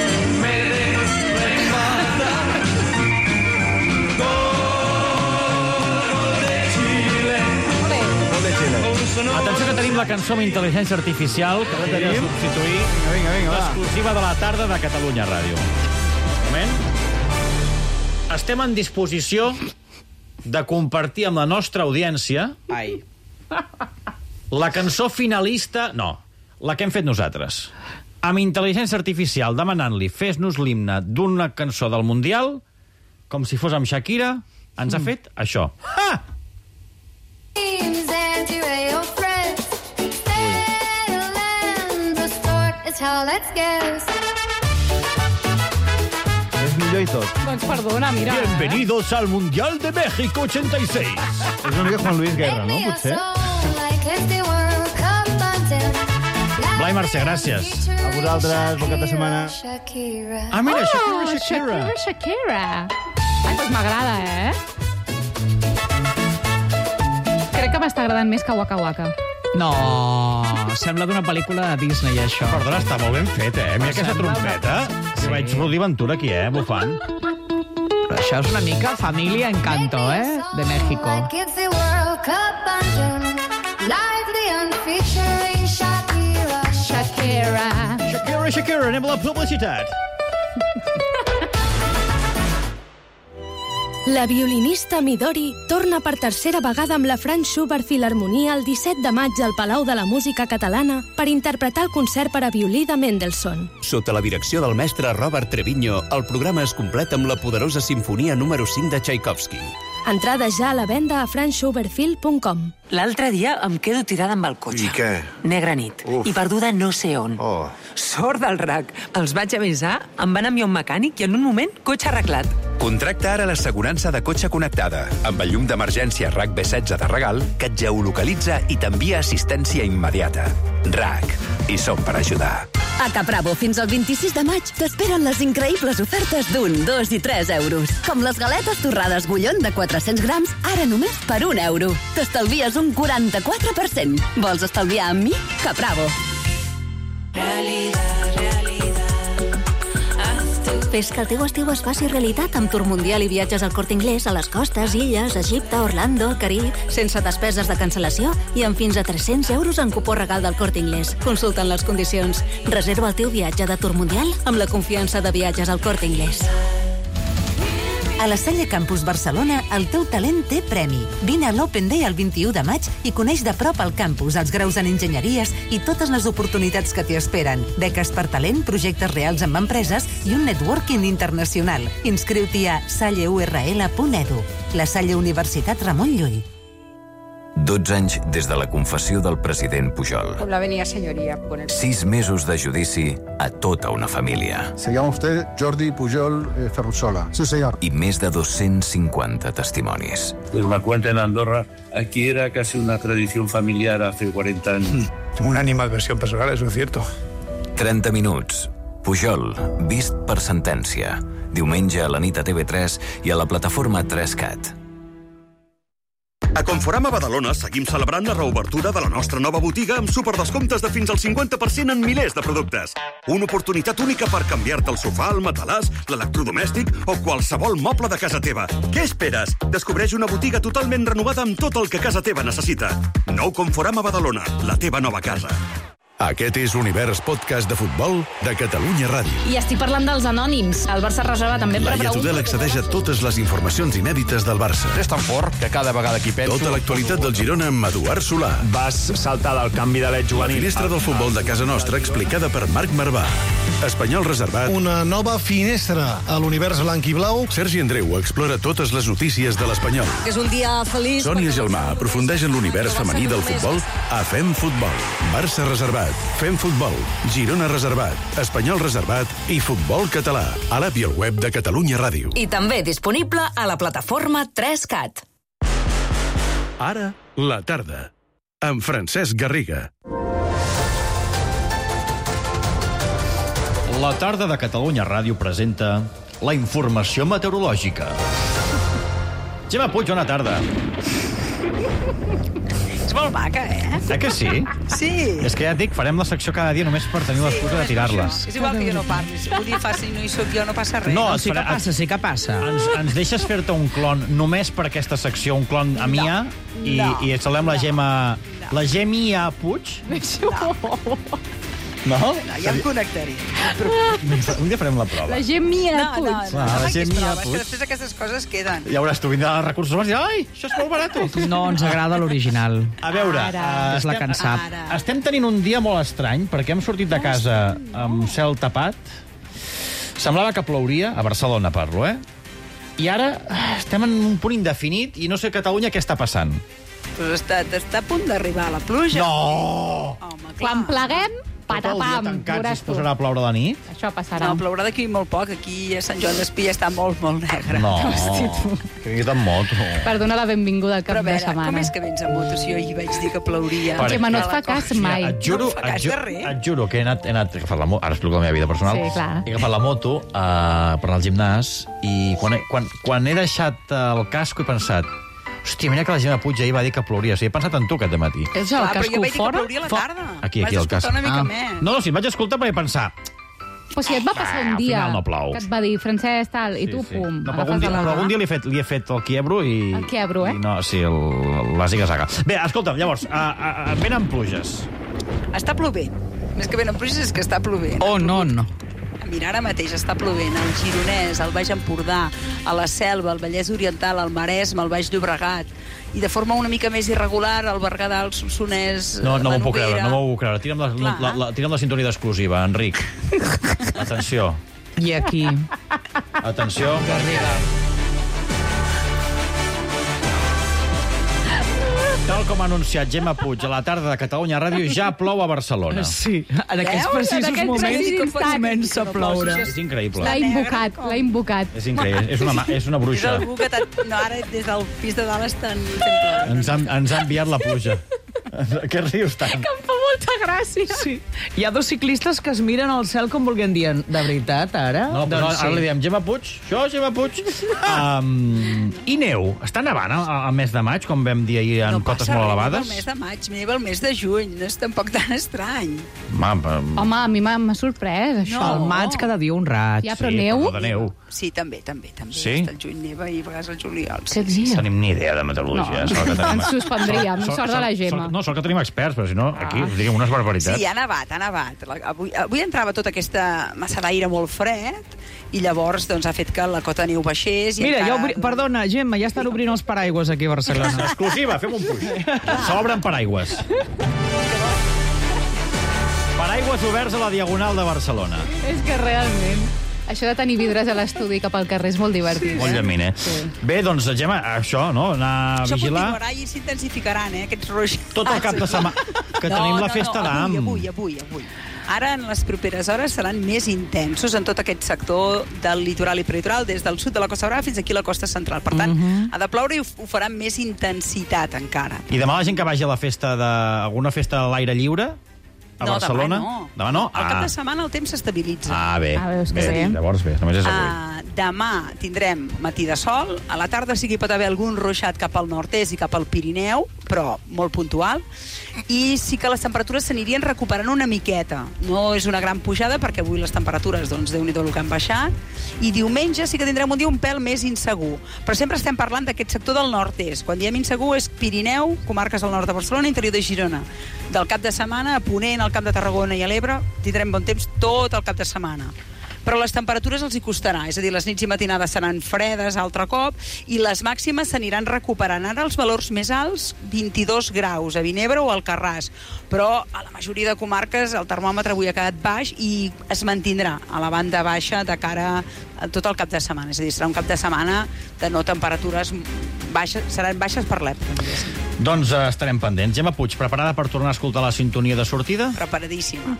remata. Gol de Chile. Atenció que tenim la cançó amb intel·ligència artificial que podria substituir l'exclusiva de la tarda de Catalunya Ràdio. Un moment. Estem en disposició de compartir amb la nostra audiència la cançó finalista... No, la que hem fet nosaltres. Amb intel·ligència artificial, demanant-li fes-nos l'himne d'una cançó del Mundial, com si fos amb Shakira, ens ha fet això. És millor i tot. Doncs perdona, mira. Bienvenidos al Mundial de México 86. És una mica Juan Luis Guerra, no? Potser? Blai Mercè, gràcies. A vosaltres, bon cap de setmana. Ah, mira, Shakira. Shakira. Ai, doncs m'agrada, Crec que m'està agradant més que Waka Waka. No, sembla d'una pel·lícula de Disney, això. Perdona, està molt ben fet, Mira aquesta trompeta. Sí. Que veig Rudi Ventura aquí, bufant. Però això és una mica Familia Encanto, de México. Shakira, anem a la publicitat. La violinista Midori torna per tercera vegada amb la Franz Schubert Filharmonia el 17 de maig al Palau de la Música Catalana per interpretar el concert per a violí de Mendelssohn. Sota la direcció del mestre Robert Trevino, el programa es completa amb la poderosa sinfonia número 5 de Tchaikovsky. Entrades ja a la venda a franzschubertfilm.com. L'altre dia em quedo tirada amb el cotxe. I què? Negra nit. Uf. I perduda no sé on. Oh. Sort del RAC. Els vaig avisar, em van enviar un mecànic i en un moment, cotxe arreglat. Contracta ara l'assegurança de cotxe connectada, amb el llum d'emergència RAC B16 de regal, que et geolocalitza i t'envia assistència immediata. RAC. Hi som per ajudar. A Capravo, fins al 26 de maig, t'esperen les increïbles ofertes d'1, 2 i 3 euros. Com les galetes torrades Bullón de 400 grams, ara només per 1 euro. T'estalvies un 44%. Vols estalviar amb mi? Capravo. Fes que el teu estiu es faci realitat amb Tour Mundial i viatges al Corte Inglés a les costes, illes, Egipte, Orlando, Carib, sense despeses de cancel·lació i amb fins a 300 euros en cupó regal del Corte Inglés. Consulta'n les condicions. Reserva el teu viatge de Tour Mundial amb la confiança de viatges al Corte Inglés. A la Salle Campus Barcelona, el teu talent té premi. Vine a l'Open Day el 21 de maig i coneix de prop el campus, els graus en enginyeries i totes les oportunitats que t'hi esperen. Beques per talent, projectes reals amb empreses i un networking internacional. Inscriu-t'hi a salleurl.edu. La Salle Universitat Ramon Llull. 12 anys des de la confessió del president Pujol. La venia señoría. 6 mesos de judici a tota una família. Se llama usted Jordi Pujol Ferrusola. Sí, señor. I més de 250 testimonis. Pues me cuenta en Andorra, aquí era casi una tradición familiar hace 40 años. Una animadversión personal, eso es cierto. 30 minuts. Pujol, vist per sentència. Diumenge a la nit a TV3 i a la plataforma 3CAT. A Conforama Badalona seguim celebrant la reobertura de la nostra nova botiga amb superdescomptes de fins al 50% en milers de productes. Una oportunitat única per canviar-te el sofà, el matalàs, l'electrodomèstic o qualsevol moble de casa teva. Què esperes? Descobreix una botiga totalment renovada amb tot el que casa teva necessita. Nou Conforama Badalona, la teva nova casa. Aquest és l'Univers Podcast de Futbol de Catalunya Ràdio. I estic parlant dels anònims. El Barça reserva també per Laia Tudel accedeix a totes les informacions inèdites del Barça. És tan fort que cada vegada que hi penso... Tota l'actualitat del Girona amb Eduard Solà. Vas saltar del canvi de l'Ed juvenil. La finestra del futbol de casa nostra explicada per Marc Marvà. Espanyol reservat. Una nova finestra a l'univers blanc i blau. Sergi Andreu explora totes les notícies de l'Espanyol. És un dia feliç. Sònia Gelmà aprofundeix en l'univers femení del futbol a Fem Futbol. Barça reservat. Fem Futbol. Girona reservat. Espanyol reservat i Futbol català. A l'app i al web de Catalunya Ràdio. I també disponible a la plataforma 3CAT. Ara, la tarda. Amb Francesc Garriga. La tarda de Catalunya Ràdio presenta la informació meteorològica. Gemma Puig, bona tarda. És molt maca, Que sí? Sí. És que ja et dic, farem la secció cada dia només per tenir l'excusa de tirar-la. És igual que jo no parli. Si un dia fa si no hi soc jo, no passa res. No, sí que passa, sí que passa. Ens deixes fer-te un clon només per aquesta secció, un clon a Mia, i saludem la Gemma... La Gemma Puig? No? No, ja em connectaré. Un dia farem la prova. La Gemma Puig. La Gemma Puig. Que després aquestes coses queden. Ja veuràs, tu vindrà als recursos humans i dirà, ai, això és molt barat. No, ens agrada l'original. A veure, és la que en sap. Estem tenint un dia molt estrany perquè hem sortit de casa amb cel tapat. Semblava que plouria, a Barcelona parlo, I ara estem en un punt indefinit i no sé a Catalunya què està passant. Però està a punt d'arribar la pluja. No! Quan pleguem, patapam. Tancats, es posarà a ploure a la nit? Això passarà. No, plourà d'aquí molt poc. Aquí a Sant Joan d'Espí està molt, molt negre. No, que vingui en moto. Per donar la benvinguda al cap de setmana. Com és que vens en moto si jo hi vaig dir que plouria? Gemma, no et fa cas mai. Et juro que he anat a agafar la moto. Ara explico la meva vida personal. Sí, clar. He agafat la moto per anar al gimnàs i quan he deixat el casco he pensat, hòstia, mira que la Gemma Puig ahir va dir que plouria. O sigui, he pensat en tu aquest matí. És el casco fora? Però jo vaig dir que plouria a la tarda. Aquí, el casco. Vas escoltar una mica més. No, si em vaig escoltar perquè pensar... O sigui, et va passar un dia al final no plou. que et va dir, Francesc, tal, i tu, pum. No, però algun dia li he fet el quiebro i... El quiebro, No, sí, la ziga-zaga. Bé, escolta'm, llavors, venen pluges. Està plovent. Més que venen pluges és que està plovent. Oh, no. Mira, ara mateix està plovent al Gironès, al Baix Empordà, a la Selva, al Vallès Oriental, al Maresme, al Baix Llobregat, i de forma una mica més irregular al Berguedà, al Solsonès, No m'ho puc Noguera. creure, no m'ho puc creure. Tira'm la sintonia d'exclusiva, Enric. Atenció. I aquí? Atenció. Garriga. Tal com ha anunciat Gemma Puig a la tarda de Catalunya Ràdio, ja plou a Barcelona. Sí, en aquests precisos moments comença a ploure. És increïble. L'ha invocat. És increïble, és una bruixa. És algú que ara des del pis de dalt estan fent plora. Ens ha enviat la pluja. Què rius tant? Que em fa molta gràcia. Sí. Hi ha dos ciclistes que es miren al cel com volguem dir, de veritat, ara? No, però ara li diem Gemma Puig. Gemma Puig. I neu? Està nevant al mes de maig, com vam dir ahir, en cotes molt elevades? No passa res, el mes de maig, neva el mes de juny. No és tampoc tan estrany. Home, a mi m'ha sorprès, això. Al maig cada dia un raig. Ja, però neu? Sí, també. Sí? El juny neva i a vegades el juliol. Què et dius? Tenim ni idea de meteorologia. Ens suspendríem. Sort de la Gemma. No, sort que tenim experts, però si no, aquí us diríem unes barbaritats. Sí, ha nevat. Avui entrava tota aquesta massa d'aire molt fred i llavors doncs, ha fet que la cota de neu baixés. Mira, perdona, Gemma, ja estan obrint els paraigües aquí a Barcelona. Exclusiva, fem un puix. S'obren paraigües. Paraigües oberts a la Diagonal de Barcelona. És que realment... Això de tenir vidres a l'estudi cap al carrer és molt divertit. Molt llamint, Sí. Bé, doncs, Gemma, això, no? Anar a vigilar... Això continuarà i s'intensificaran, aquests roix. Tot el cap de setmana, que tenim la festa d'Am. Avui. Ara, en les properes hores, seran més intensos en tot aquest sector del litoral i peritoral, des del sud de la Costa Brava fins aquí a la costa central. Per tant, ha de ploure i ho farà amb més intensitat, encara. I demà la gent que vagi a la festa alguna festa a l'aire lliure... A Barcelona? Demà no. Demà no? Al cap de setmana el temps s'estabilitza. Bé. Llavors bé, només és avui. Demà tindrem matí de sol, a la tarda sí que hi pot haver algun ruixat cap al nord-est i cap al Pirineu, però molt puntual, i sí que les temperatures s'anirien recuperant una miqueta. No és una gran pujada, perquè avui les temperatures, doncs, Déu-n'hi-do el que han baixat, i diumenge sí que tindrem un dia un pèl més insegur. Però sempre estem parlant d'aquest sector del nord-est. Quan diem insegur és Pirineu, comarques al nord de Barcelona, interior de Girona. Del cap de setmana, a Ponent, al Camp de Tarragona i a l'Ebre, tindrem bon temps tot el cap de setmana. Però les temperatures els hi costarà, és a dir, les nits i matinades seran fredes altre cop i les màximes s'aniran recuperant. Ara els valors més alts, 22 graus a Vinebre o al Alcarràs, però a la majoria de comarques el termòmetre avui ha quedat baix i es mantindrà a la banda baixa de cara a tot el cap de setmana. És a dir, serà un cap de setmana de no temperatures baixes, seran baixes per l'època. Doncs estarem pendents. Gemma Puig, preparada per tornar a escoltar la sintonia de sortida? Preparadíssima.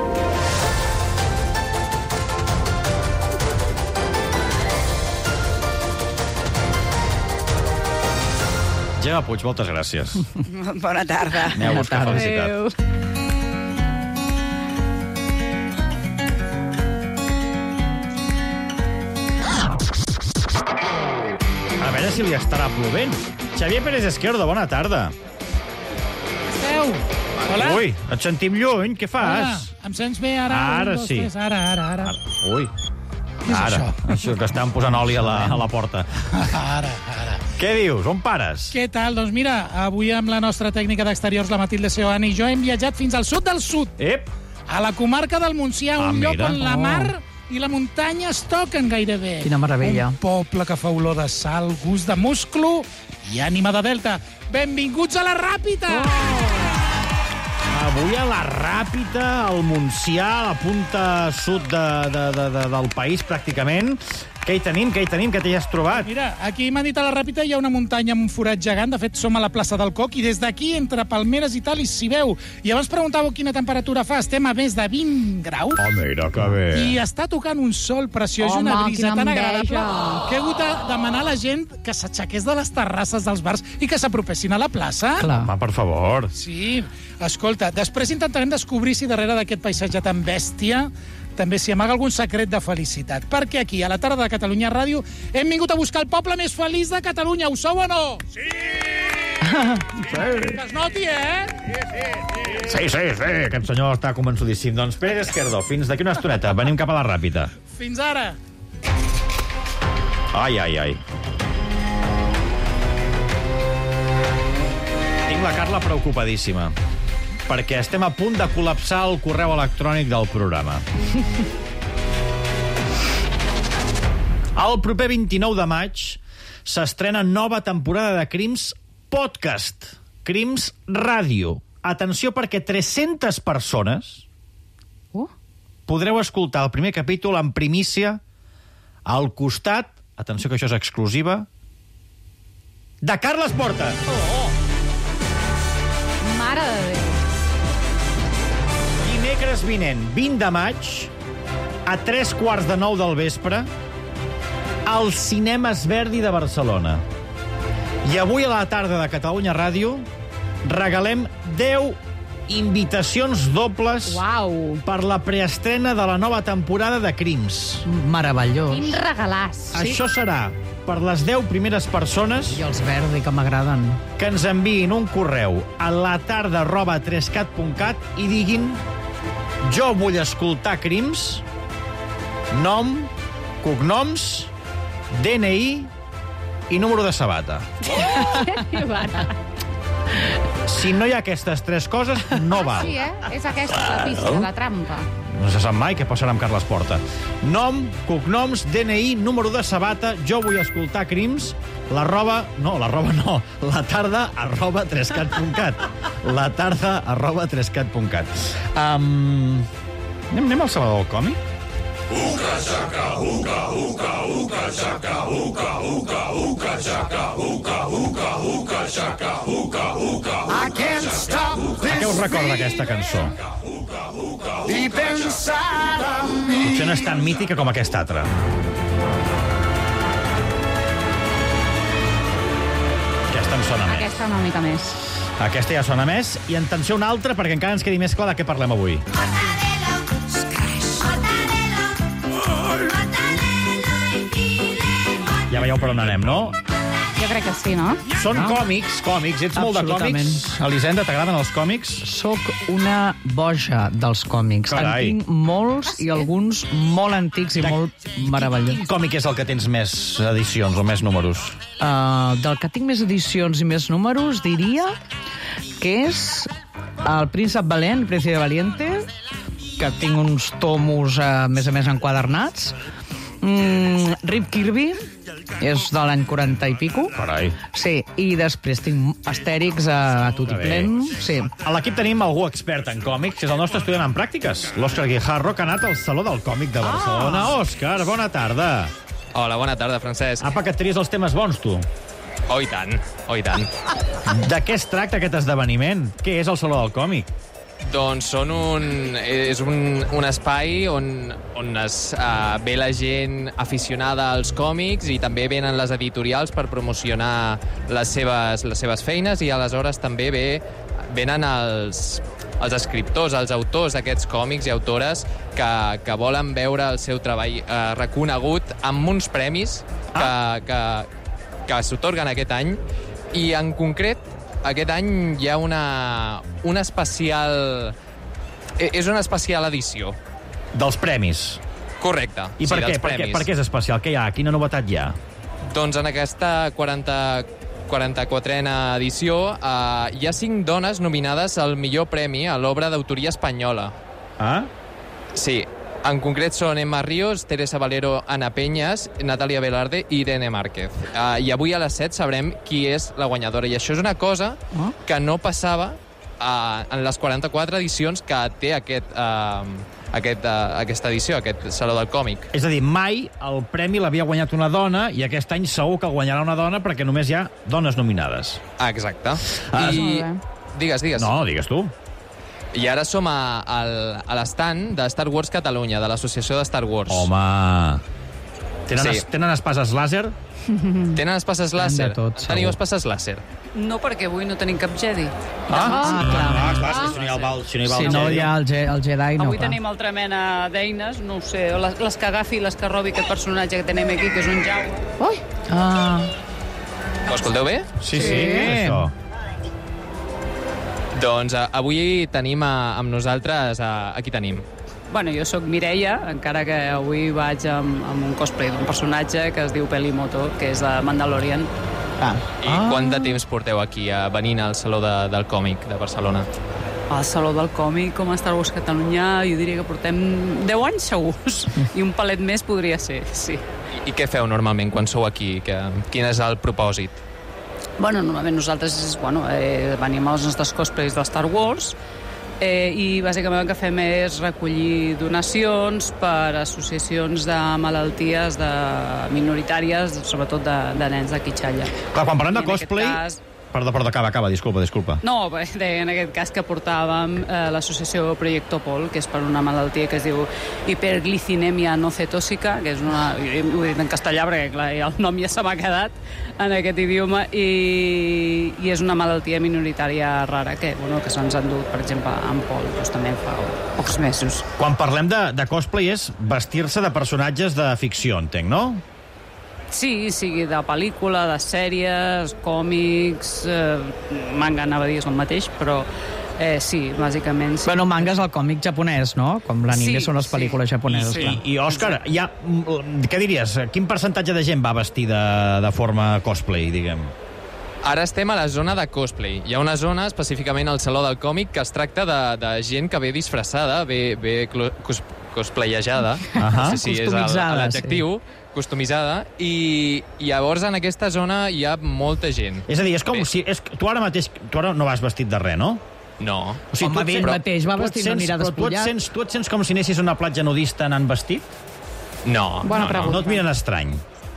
Gemma Puig, moltes gràcies. Bona tarda. Aneu a buscar felicitat. A veure si li estarà plovent. Xavier Pérez Esquerdo, bona tarda. Esteu? Hola. Ui, et sentim lluny, què fas? Hola, em sents bé ara? Ara sí. Ara. Ui. Què és Ara, això que estan posant oli a la porta. Ara. Què dius? On pares? Què tal? Doncs mira, avui amb la nostra tècnica d'exteriors, la Matilde Seoane, i jo hem viatjat fins al sud del sud. Ep! A la comarca del Montsià, un lloc on la mar i la muntanya es toquen gairebé. Quina meravella. Un poble que fa olor de sal, gust de musclo i ànima de delta. Benvinguts a la Ràpita! Avui a la Ràpita, al Montsià, a la punta sud del país, pràcticament. Què hi tenim? Què t'hi has trobat? Mira, aquí m'han dit a la Ràpita hi ha una muntanya amb un forat gegant. De fet, som a la plaça del Coc i des d'aquí, entre palmeres i tal, s'hi veu. I abans preguntàveu quina temperatura fa. Estem a més de 20 graus. Oh, mira que bé. I està tocant un sol preciós i una brisa tan agradable que he hagut de demanar a la gent que s'aixequés de les terrasses dels bars i que s'apropessin a la plaça. Clar. Home, per favor. Sí. Escolta, després intentarem descobrir si darrere d'aquest paisatge tan bèstia també s'hi amaga algun secret de felicitat. Perquè aquí, a la tarda de Catalunya Ràdio, hem vingut a buscar el poble més feliç de Catalunya. Ho sou o no? Sí! Que es noti, Sí. Aquest senyor està convençudíssim. Doncs Pérez Esquerdo, fins d'aquí una estoneta. Venim cap a la Ràpita. Fins ara. Ai. Tinc la Carla preocupadíssima, perquè estem a punt de col·lapsar el correu electrònic del programa. El proper 29 de maig s'estrena nova temporada de Crims Podcast. Crims Ràdio. Atenció, perquè 300 persones podreu escoltar el primer capítol en primícia al costat, atenció que això és exclusiva, de Carles Porta. Mare de Déu. Dimecres vinent, 20 de maig, a 15:45 del vespre, al Cinemes Verdi de Barcelona. I avui a la tarda de Catalunya Ràdio regalem 10 invitacions dobles per la preestrena de la nova temporada de Crims. Meravellós. Quin regalàs. Això serà per les 10 primeres persones... I els Verdi, que m'agraden. Que ens enviïn un correu a latarda@3cat.cat i diguin: jo vull escoltar Crims, nom, cognoms, DNI i número de sabata. Si no hi ha aquestes 3 coses, no val. Sí, És aquesta la pista, la trampa. No se sap mai què passarà amb Carles Porta. Nom, cognoms, DNI, número de sabata, jo vull escoltar Crims, la tarda@3cat.cat. La tarda@3cat.cat. Anem al Salvador del Còmic? Uka chaka, uka, uka, uka chaka, uka, uka, uka chaka, uka, uka, uka chaka, uka, uka. I can't stop this. A què us recorda aquesta cançó? Deep inside of me. Potser no és tan mítica com aquesta altra. Aquesta em sona més. Aquesta una mica més. Aquesta ja sona més. I atenció una altra, perquè encara ens quedi més clar de què parlem avui. Ja veieu per on anem, no? Jo crec que sí, no? Són còmics, ets molt de còmics. Elisenda, t'agraden els còmics? Soc una boja dels còmics. Carai. En tinc molts i alguns molt antics i molt meravellosos. Quin còmic és el que tens més edicions o més números? Del que tinc més edicions i més números, diria que és El príncep valent, El príncipe valiente, que tinc uns tomos, a més enquadernats. Rip Kirby, és de l'any 40 i pico. Carai. Sí, i després tinc Astèrix a tot i plen. Sí. A l'equip tenim algú expert en còmics, que és el nostre estudiant en pràctiques, l'Òscar Guijarro, que ha anat al Saló del Còmic de Barcelona. Òscar, bona tarda. Hola, bona tarda, Francesc. Apa, que et tries els temes bons, tu. Oh, i tant, oh, i tant. De què es tracta aquest esdeveniment? Què és el Saló del Còmic? Doncs és un espai on ve la gent aficionada als còmics i també venen les editorials per promocionar les seves feines, i aleshores també venen els escriptors, els autors d'aquests còmics i autores que volen veure el seu treball reconegut amb uns premis que s'atorguen aquest any, i en concret aquest any hi ha una especial... És una especial edició. Dels premis? Correcte. I per què? Per què és especial? Què hi ha? Quina novetat hi ha? Doncs en aquesta 44a edició hi ha 5 dones nominades al millor premi a l'obra d'autoria espanyola. Ah? Sí. En concret són Emma Ríos, Teresa Valero, Ana Peñas, Natalia Velarde i Irene Márquez. I avui a les 7 sabrem qui és la guanyadora. I això és una cosa que no passava en les 44 edicions que té aquesta edició, aquest Saló del Còmic. És a dir, mai el premi l'havia guanyat una dona, i aquest any segur que el guanyarà una dona perquè només hi ha dones nominades. Exacte. Digues. No, digues tu. I ara som a l'estand de Star Wars Catalunya, de l'associació de Star Wars. Home! Tenen espases làser? Tenen espases làser? Teniu espases làser? No, perquè avui no tenim cap Jedi. Clar, si no hi ha el Si no hi ha el Jedi, no. Avui tenim altra mena d'eines, no ho sé, les que agafi, les que robi aquest personatge que tenim aquí, que és un Jawa. Ui! Ho escolteu bé? Sí, això. Doncs avui tenim amb nosaltres... Aquí tenim. Bueno, jo sóc Mireia, encara que avui vaig amb un cosplay d'un personatge que es diu Pelimoto, que és de Mandalorian. I quant de temps porteu aquí venint al Saló del Còmic de Barcelona? Al Saló del Còmic, com a Star Wars Catalunya, jo diria que portem 10 anys segurs. I un palet més podria ser, sí. I què feu normalment quan sou aquí? Quin és el propòsit? Bueno, normalment nosaltres venim als nostres cosplays de Star Wars i bàsicament el que fem és recollir donacions per associacions de malalties minoritàries, sobretot de nens de Quitxalla. Clar, quan parlem de cosplay... Perdó, acaba, disculpa. No, en aquest cas que portàvem l'associació Proyecto Pol, que és per una malaltia que es diu hiperglicinèmia no cetòsica, que és una... Ho he dit en castellà perquè, clar, el nom ja se m'ha quedat en aquest idioma, i és una malaltia minoritària rara que se'ns ha endut, per exemple, en Pol, també fa pocs mesos. Quan parlem de cosplay és vestir-se de personatges de ficció, entenc, no? Sí, sigui de pel·lícula, de sèries, còmics, manga, anava a dir, és el mateix, però sí, bàsicament sí. Bueno, manga és el còmic japonès, no? Com l'anime són les pel·lícules japoneses. I Òscar, què diries? Quin percentatge de gent va vestir de forma cosplay, diguem? Ara estem a la zona de cosplay. Hi ha una zona, específicament al Saló del Còmic, que es tracta de gent que ve disfressada, ve cosplayejada, no sé si és l'adjectiu, customitzada, i llavors en aquesta zona hi ha molta gent. És a dir, és com si... Tu ara no vas vestit de res, no? No. O sigui, home, ell mateix va vestit, no anirà despullat. Tu et sents com si anessis a una platja nudista anant vestit? No. No et miren estrany.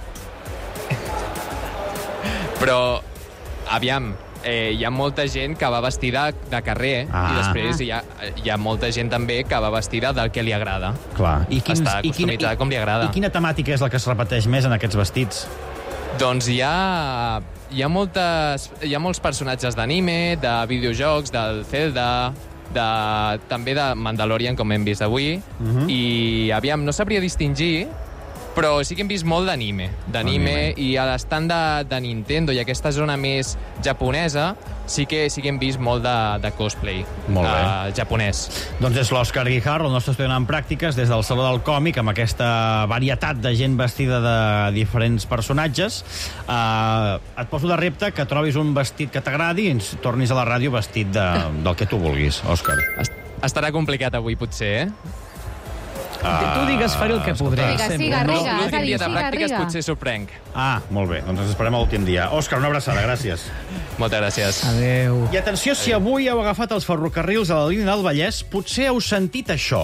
Però, aviam, hi ha molta gent que va vestida de carrer, i després hi ha molta gent també que va vestida del que li agrada. Clar. Està customitzada com li agrada. I quina temàtica és la que es repeteix més en aquests vestits? Doncs hi ha molts personatges d'anime, de videojocs, del Zelda, també de Mandalorian, com hem vist avui, i aviam, no sabria distingir Però sí que hem vist molt d'anime i a l'estand de Nintendo i aquesta zona més japonesa sí que hem vist molt de cosplay japonès. Doncs és l'Òscar Guijarro, el nostre estudiant en pràctiques, des del Saló del Còmic, amb aquesta varietat de gent vestida de diferents personatges. Et poso de repte que trobis un vestit que t'agradi i ens tornis a la ràdio vestit del que tu vulguis, Òscar. Estarà complicat avui, potser, Tu digues, faré el que podré. Siga, l'últim dia de pràctiques potser sorprenc. Molt bé, doncs ens esperem a l'últim dia. Òscar, una abraçada, gràcies. Moltes gràcies. Adéu. I atenció, si avui heu agafat els ferrocarrils a la línia del Vallès, potser heu sentit això.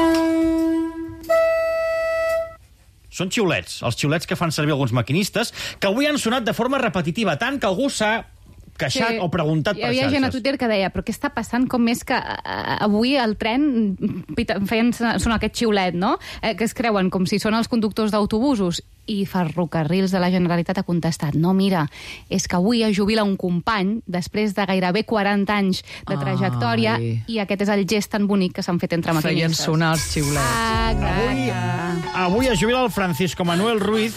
Són xiulets, els xiulets que fan servir alguns maquinistes, que avui han sonat de forma repetitiva, tant que algú s'ha queixat o preguntat per xarxes. Hi havia gent a Twitter que deia, però què està passant? Com és que avui el tren feien sonar aquest xiulet, no? Que es creuen com si són els conductors d'autobusos. I Ferrocarrils de la Generalitat ha contestat, no, mira, és que avui es jubila un company després de gairebé 40 anys de trajectòria i aquest és el gest tan bonic que s'han fet entre maquinistes. Feien sonar els xiulets. Avui es jubila el Francisco Manuel Ruiz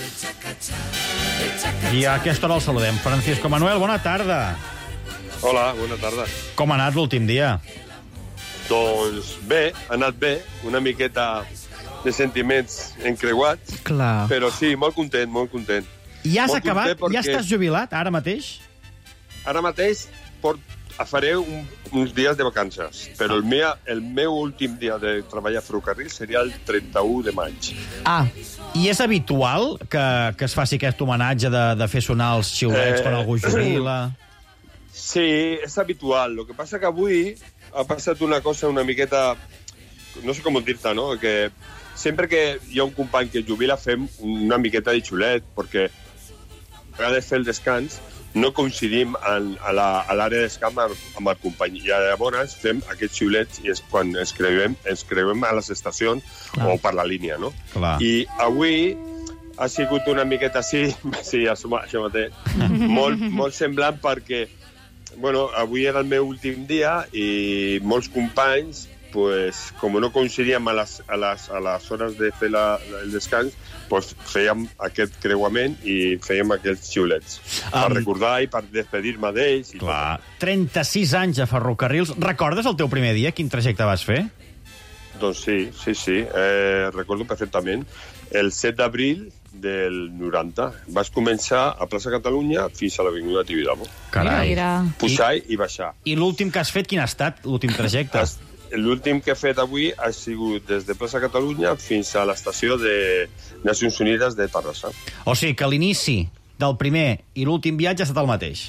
i a aquesta hora el saludem. Francisco Manuel, bona tarda. Hola, bona tarda. Com ha anat l'últim dia? Doncs bé, ha anat bé, una miqueta de sentiments encreuats, però sí, molt content, molt content. Ja has acabat? Ja estàs jubilat, ara mateix? Ara mateix faré uns dies de vacances, però el meu últim dia de treball a ferrocarril seria el 31 de maig. I és habitual que es faci aquest homenatge de fer sonar els xiulets quan algú jubila? Sí, és habitual. El que passa que avui ha passat una cosa una miqueta... No sé com dir-te, no? Que sempre que hi ha un company que jubila fem una miqueta de xiulet, perquè a vegades fer el descans no coincidim a l'àrea de descans amb el company. I llavors fem aquests xiulets i és quan ens creuem a les estacions o per la línia, no? I avui ha sigut una miqueta així, sí, això mateix, molt semblant perquè, bueno, avui era el meu últim dia i molts companys, pues, com no coincidíem a les hores de fer el descans, pues, fèiem aquest creuament i fèiem aquests xiulets. Per recordar i per despedir-me d'ells. 36 anys a Ferrocarrils. Recordes el teu primer dia? Quin trajecte vas fer? Doncs sí. Recordo perfectament. El 7 d'abril del 90. Vas començar a Plaça Catalunya fins a l'Avinguda Tibidabo. Carai. Pujar i baixar. I l'últim que has fet, quin ha estat? L'últim trajecte? L'últim que he fet avui ha sigut des de Plaça Catalunya fins a l'estació de Nacions Unides de Terrassa. O sigui que l'inici del primer i l'últim viatge ha estat el mateix?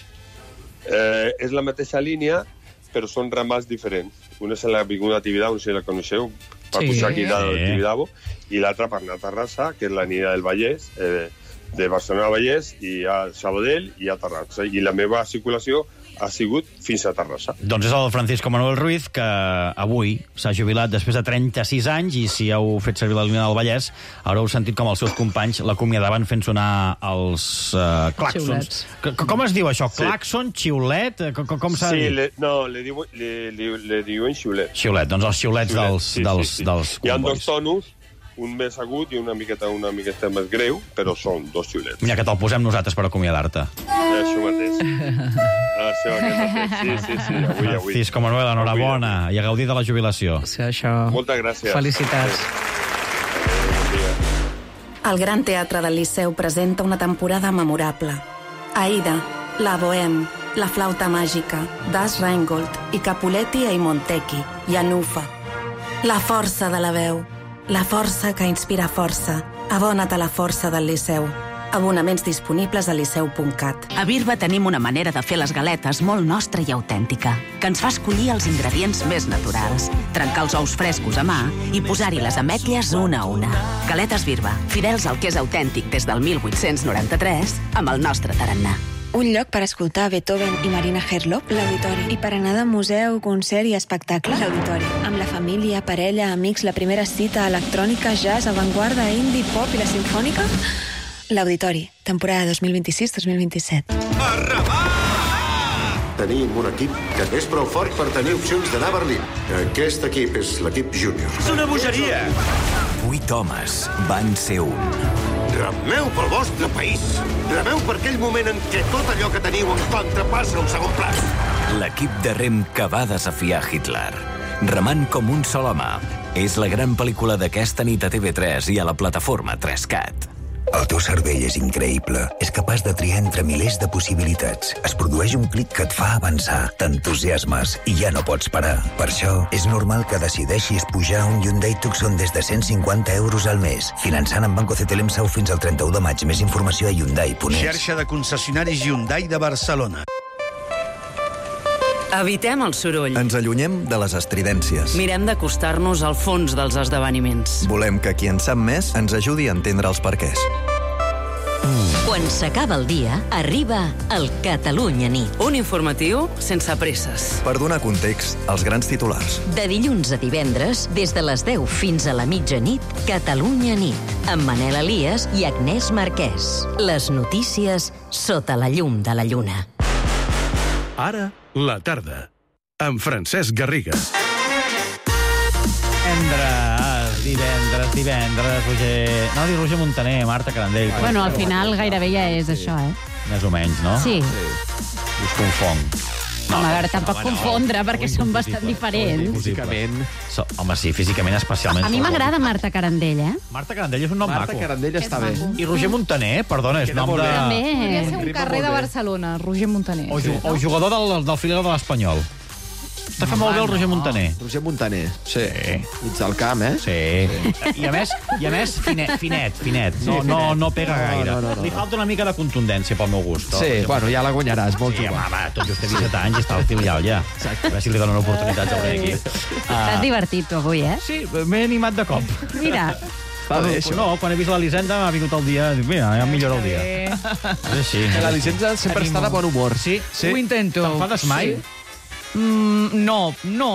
És la mateixa línia, però són ramals diferents. Una és a l'Avinguda Tibidabo, si la coneixeu, per pujar aquí dalt del Tibidabo, i l'altra per anar a Terrassa, que és la línia del Vallès, de Barcelona a Vallès, i a Sabadell i a Terrassa. I la meva circulació ha sigut fins a Terrassa. Doncs és el Francisco Manuel Ruiz, que avui s'ha jubilat després de 36 anys, i si heu fet servir la línia del Vallès, haureu sentit com els seus companys l'acomiadaven fent sonar els clàxons. Com es diu això? Clàxon? Xiulet? Com s'ha dit? Le diuen xiulet. Xiulet, doncs els xiulets dels Hi ha dos tonos, un més agut i una miqueta més greu, però són dos xiulets. Mira, que te'l posem nosaltres per acomiadar-te. Això mateix. Sí, avui. Francisco Manuel, enhorabona i a gaudir de la jubilació. Sí, això. Moltes gràcies. Felicitats. El Gran Teatre del Liceu presenta una temporada memorable. Aida, La Bohème, La Flauta Màgica, Das Rheingold i Capuletti e i Montecchi, i Anufa. La força de la veu. La força que inspira força. Abona't a la força del Liceu. Abonaments disponibles a liceu.cat. A Birba tenim una manera de fer les galetes molt nostra i autèntica, que ens fa escollir els ingredients més naturals, trencar els ous frescos a mà i posar-hi les ametlles una a una. Galetes Birba, fidels al que és autèntic des del 1893, amb el nostre tarannà. Un lloc per escoltar Beethoven i Marina Herlop, l'Auditori. I per anar de museu, concert i espectacle, l'Auditori. Amb la família, parella, amics, la primera cita, electrònica, jazz, avantguarda, indie, pop i la simfònica... L'Auditori, temporada 2026-2027. Tenim un equip que és prou fort per tenir opcions d'anar a Berlín. Aquest equip és l'equip júnior. És una bogeria! 8 homes van ser un. Remeu pel vostre país. Remeu per aquell moment en què tot allò que teniu en contra passa a un segon pla. L'equip de rem que va desafiar Hitler. Remant com un sol home. És la gran pel·lícula d'aquesta nit a TV3 i a la plataforma 3Cat. El teu cervell és increïble. És capaç de triar entre milers de possibilitats. Es produeix un clic que et fa avançar. T'entusiasmes i ja no pots parar. Per això, és normal que decideixis pujar un Hyundai Tucson des de 150 euros al mes. Finançant amb Banco CTLM Sau fins al 31 de maig. Més informació a Hyundai.es. Xarxa de concessionaris Hyundai de Barcelona. Evitem el soroll. Ens allunyem de les estridències. Mirem d'acostar-nos al fons dels esdeveniments. Volem que qui en sap més ens ajudi a entendre els perquès. Quan s'acaba el dia, arriba el Catalunya Nit. Un informatiu sense presses. Per donar context als grans titulars. De dilluns a divendres, des de les 10 fins a la mitjanit, Catalunya Nit, amb Manel Elias i Agnès Marquès. Les notícies sota la llum de la lluna. Ara, la tarda, amb Francesc Garriga. Divendres, Roger... No, dir Roger Montaner, Marta Carandell. Bueno, al final gairebé ja és això, Més o menys, no? Sí. Us confonc. Home, a veure, tampoc confondre, perquè són bastant diferents. Físicament... Home, sí, físicament especialment. A mi m'agrada Marta Carandell, Marta Carandell és un nom maco. Marta Carandell està bé. I Roger Montaner, perdona, és nom de... També. Podria ser un carrer de Barcelona, Roger Montaner. O jugador del filial de l'Espanyol. Està fent molt bé el Roger Montaner. Roger Montaner, sí. Mig del camp, Sí. I a més, finet. No pega gaire. Li falta una mica de contundència pel meu gust. Sí, bueno, ja la guanyaràs, molt jove. Sí, home, tot just té 17 anys i està al filial ja. A veure si li donen oportunitats a aquí. T'has divertit tu avui, Sí, m'he animat de cop. Mira. No, quan he vist l'Elisenda m'ha vingut el dia, dic, mira, ja millora el dia. És així. L'Elisenda sempre està de bon humor. Sí. Ho intento. T'enfades mai? No.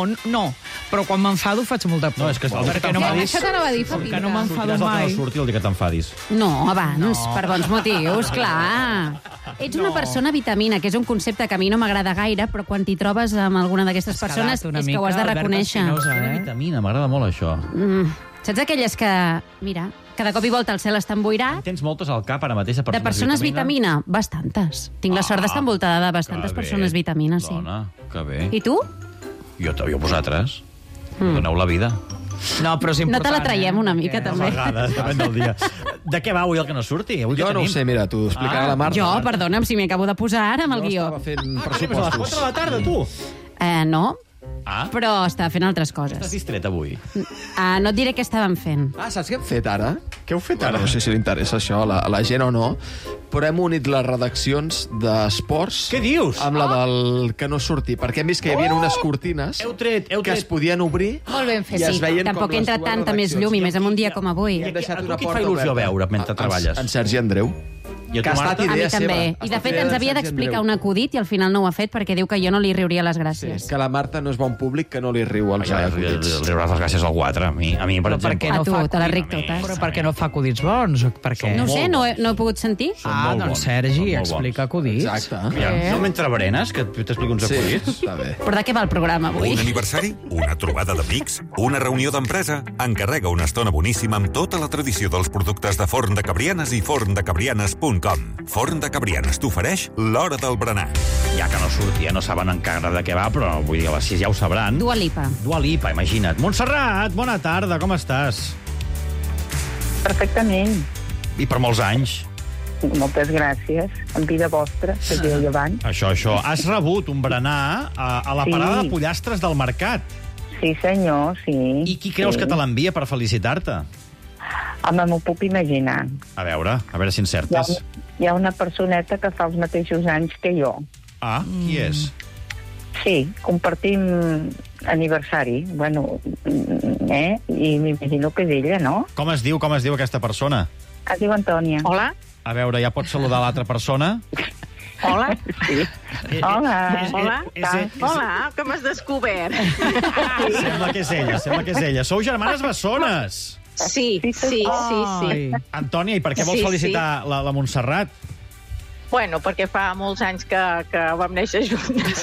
Però quan m'enfado faig molta por. No, és que Això t'anava a dir, que no m'enfado mai. No surti el dia que t'enfadis. No, abans, per bons motius, clar. Ets una persona vitamina, que és un concepte que a mi no m'agrada gaire, però quan t'hi trobes amb alguna d'aquestes persones és que ho has de reconèixer. Una vitamina, m'agrada molt això. Saps aquelles que, mira, cada cop i volta el cel està emboirat? Tens moltes al cap ara mateix de persones vitamina? Bastantes. Tinc la sort d'estar envoltada de bastantes persones vitamina, sí. Dona, que bé. I tu? Jo vosaltres. Doneu la vida. No, però és important. No te la traiem una mica, també. A vegades, depèn del dia. De què va avui el que no surti? Jo no ho sé, mira, t'ho explicarà la Marta. Jo, perdona'm, si m'hi acabo de posar ara amb el guió. Jo estava fent pressupostos. A les 4 de la tarda, tu? No. Però estava fent altres coses. Estàs distret avui? No et diré què estàvem fent. Saps què hem fet ara? Què heu fet ara? No sé si li interessa això a la gent o no, però hem unit les redaccions d'esports... Què dius? Amb la del que no surti, perquè hem vist que hi havia unes cortines que es podien obrir. Molt ben fet, sí. Tampoc entra tanta més llum i més en un dia com avui. A tu qui et fa il·lusió veure mentre treballes? En Sergi Andreu. I que ha estat idea seva. A mi també. I de fet ens havia d'explicar un acudit i al final no ho ha fet perquè diu que jo no li riuria les gràcies. Sí, que la Marta no és bon públic que no li riu als acudits. Li riuràs les gràcies al 4, a mi per exemple. A tu, te les ric totes. Però per què no fa acudits bons? Per què? No ho sé, no he pogut sentir. Doncs Sergi explica acudits. Exacte. No mentre berenes, que t'explico uns acudits. Està bé. Però de què va el programa avui? Un aniversari? Una trobada d'amics? Una reunió d'empresa? Encarrega una estona boníssima amb tota la tradició dels productes de Forn de Cabrianes i forndecabrianes.com. Forn de Cabrianes t'ofereix l'hora del berenar. Ja que no surti, no saben encara de què va, però vull dir, a les 6 ja ho sabran. Dua Lipa, imagina't. Montserrat, bona tarda, com estàs? Perfectament. I per molts anys. Moltes gràcies. En vida vostra, que deia abans. Això. Has rebut un berenar a la parada de pollastres del mercat. Sí, senyor, sí. I qui creus que te l'envia per felicitar-te? Home, m'ho puc imaginar. A veure si encertes. Hi ha una personeta que fa els mateixos anys que jo. Qui és? Sí, compartim aniversari. Bueno, i m'imagino que és ella, no? Com es diu aquesta persona? Es diu Antònia. Hola. A veure, ja pots saludar l'altra persona? Hola. Sí. Hola. Hola, que m'has descobert. Sembla que és ella. Sou germanes bessones. Sí. Antònia, i per què vols felicitar la Montserrat? Bueno, perquè fa molts anys que vam néixer juntes.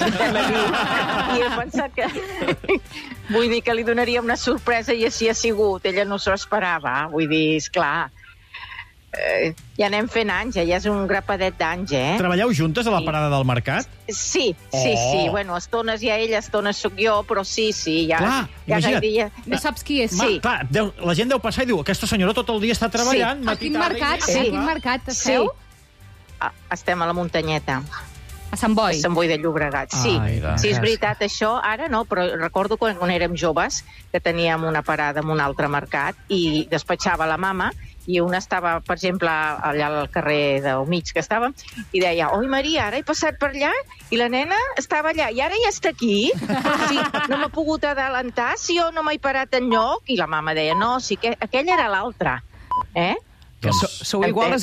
I he pensat que... Vull dir que li donaria una sorpresa i així ha sigut. Ella no s'ho esperava. Vull dir, esclar. Ja anem fent anys, ja és un grapadet d'anys, Treballeu juntes a la parada del mercat? Sí. Bueno, estones ja ella, estones sóc jo, però sí, ja... Clar, imagina't. No saps qui és. Sí. Clar, la gent deu passar i diu, aquesta senyora tot el dia està treballant. A quin mercat esteu? Estem a la muntanyeta. A Sant Boi? A Sant Boi de Llobregat, sí. Sí, és veritat, això ara no, però recordo quan érem joves que teníem una parada en un altre mercat i despatxava la mama i una estava, per exemple, allà al carrer del mig que estàvem, i deia, oi, Maria, ara he passat per allà, i la nena estava allà, i ara ja està aquí? Sí, no m'ha pogut adelantar, si jo no m'he parat enlloc? I la mama deia, no, sí que aquella era l'altra, Sou igual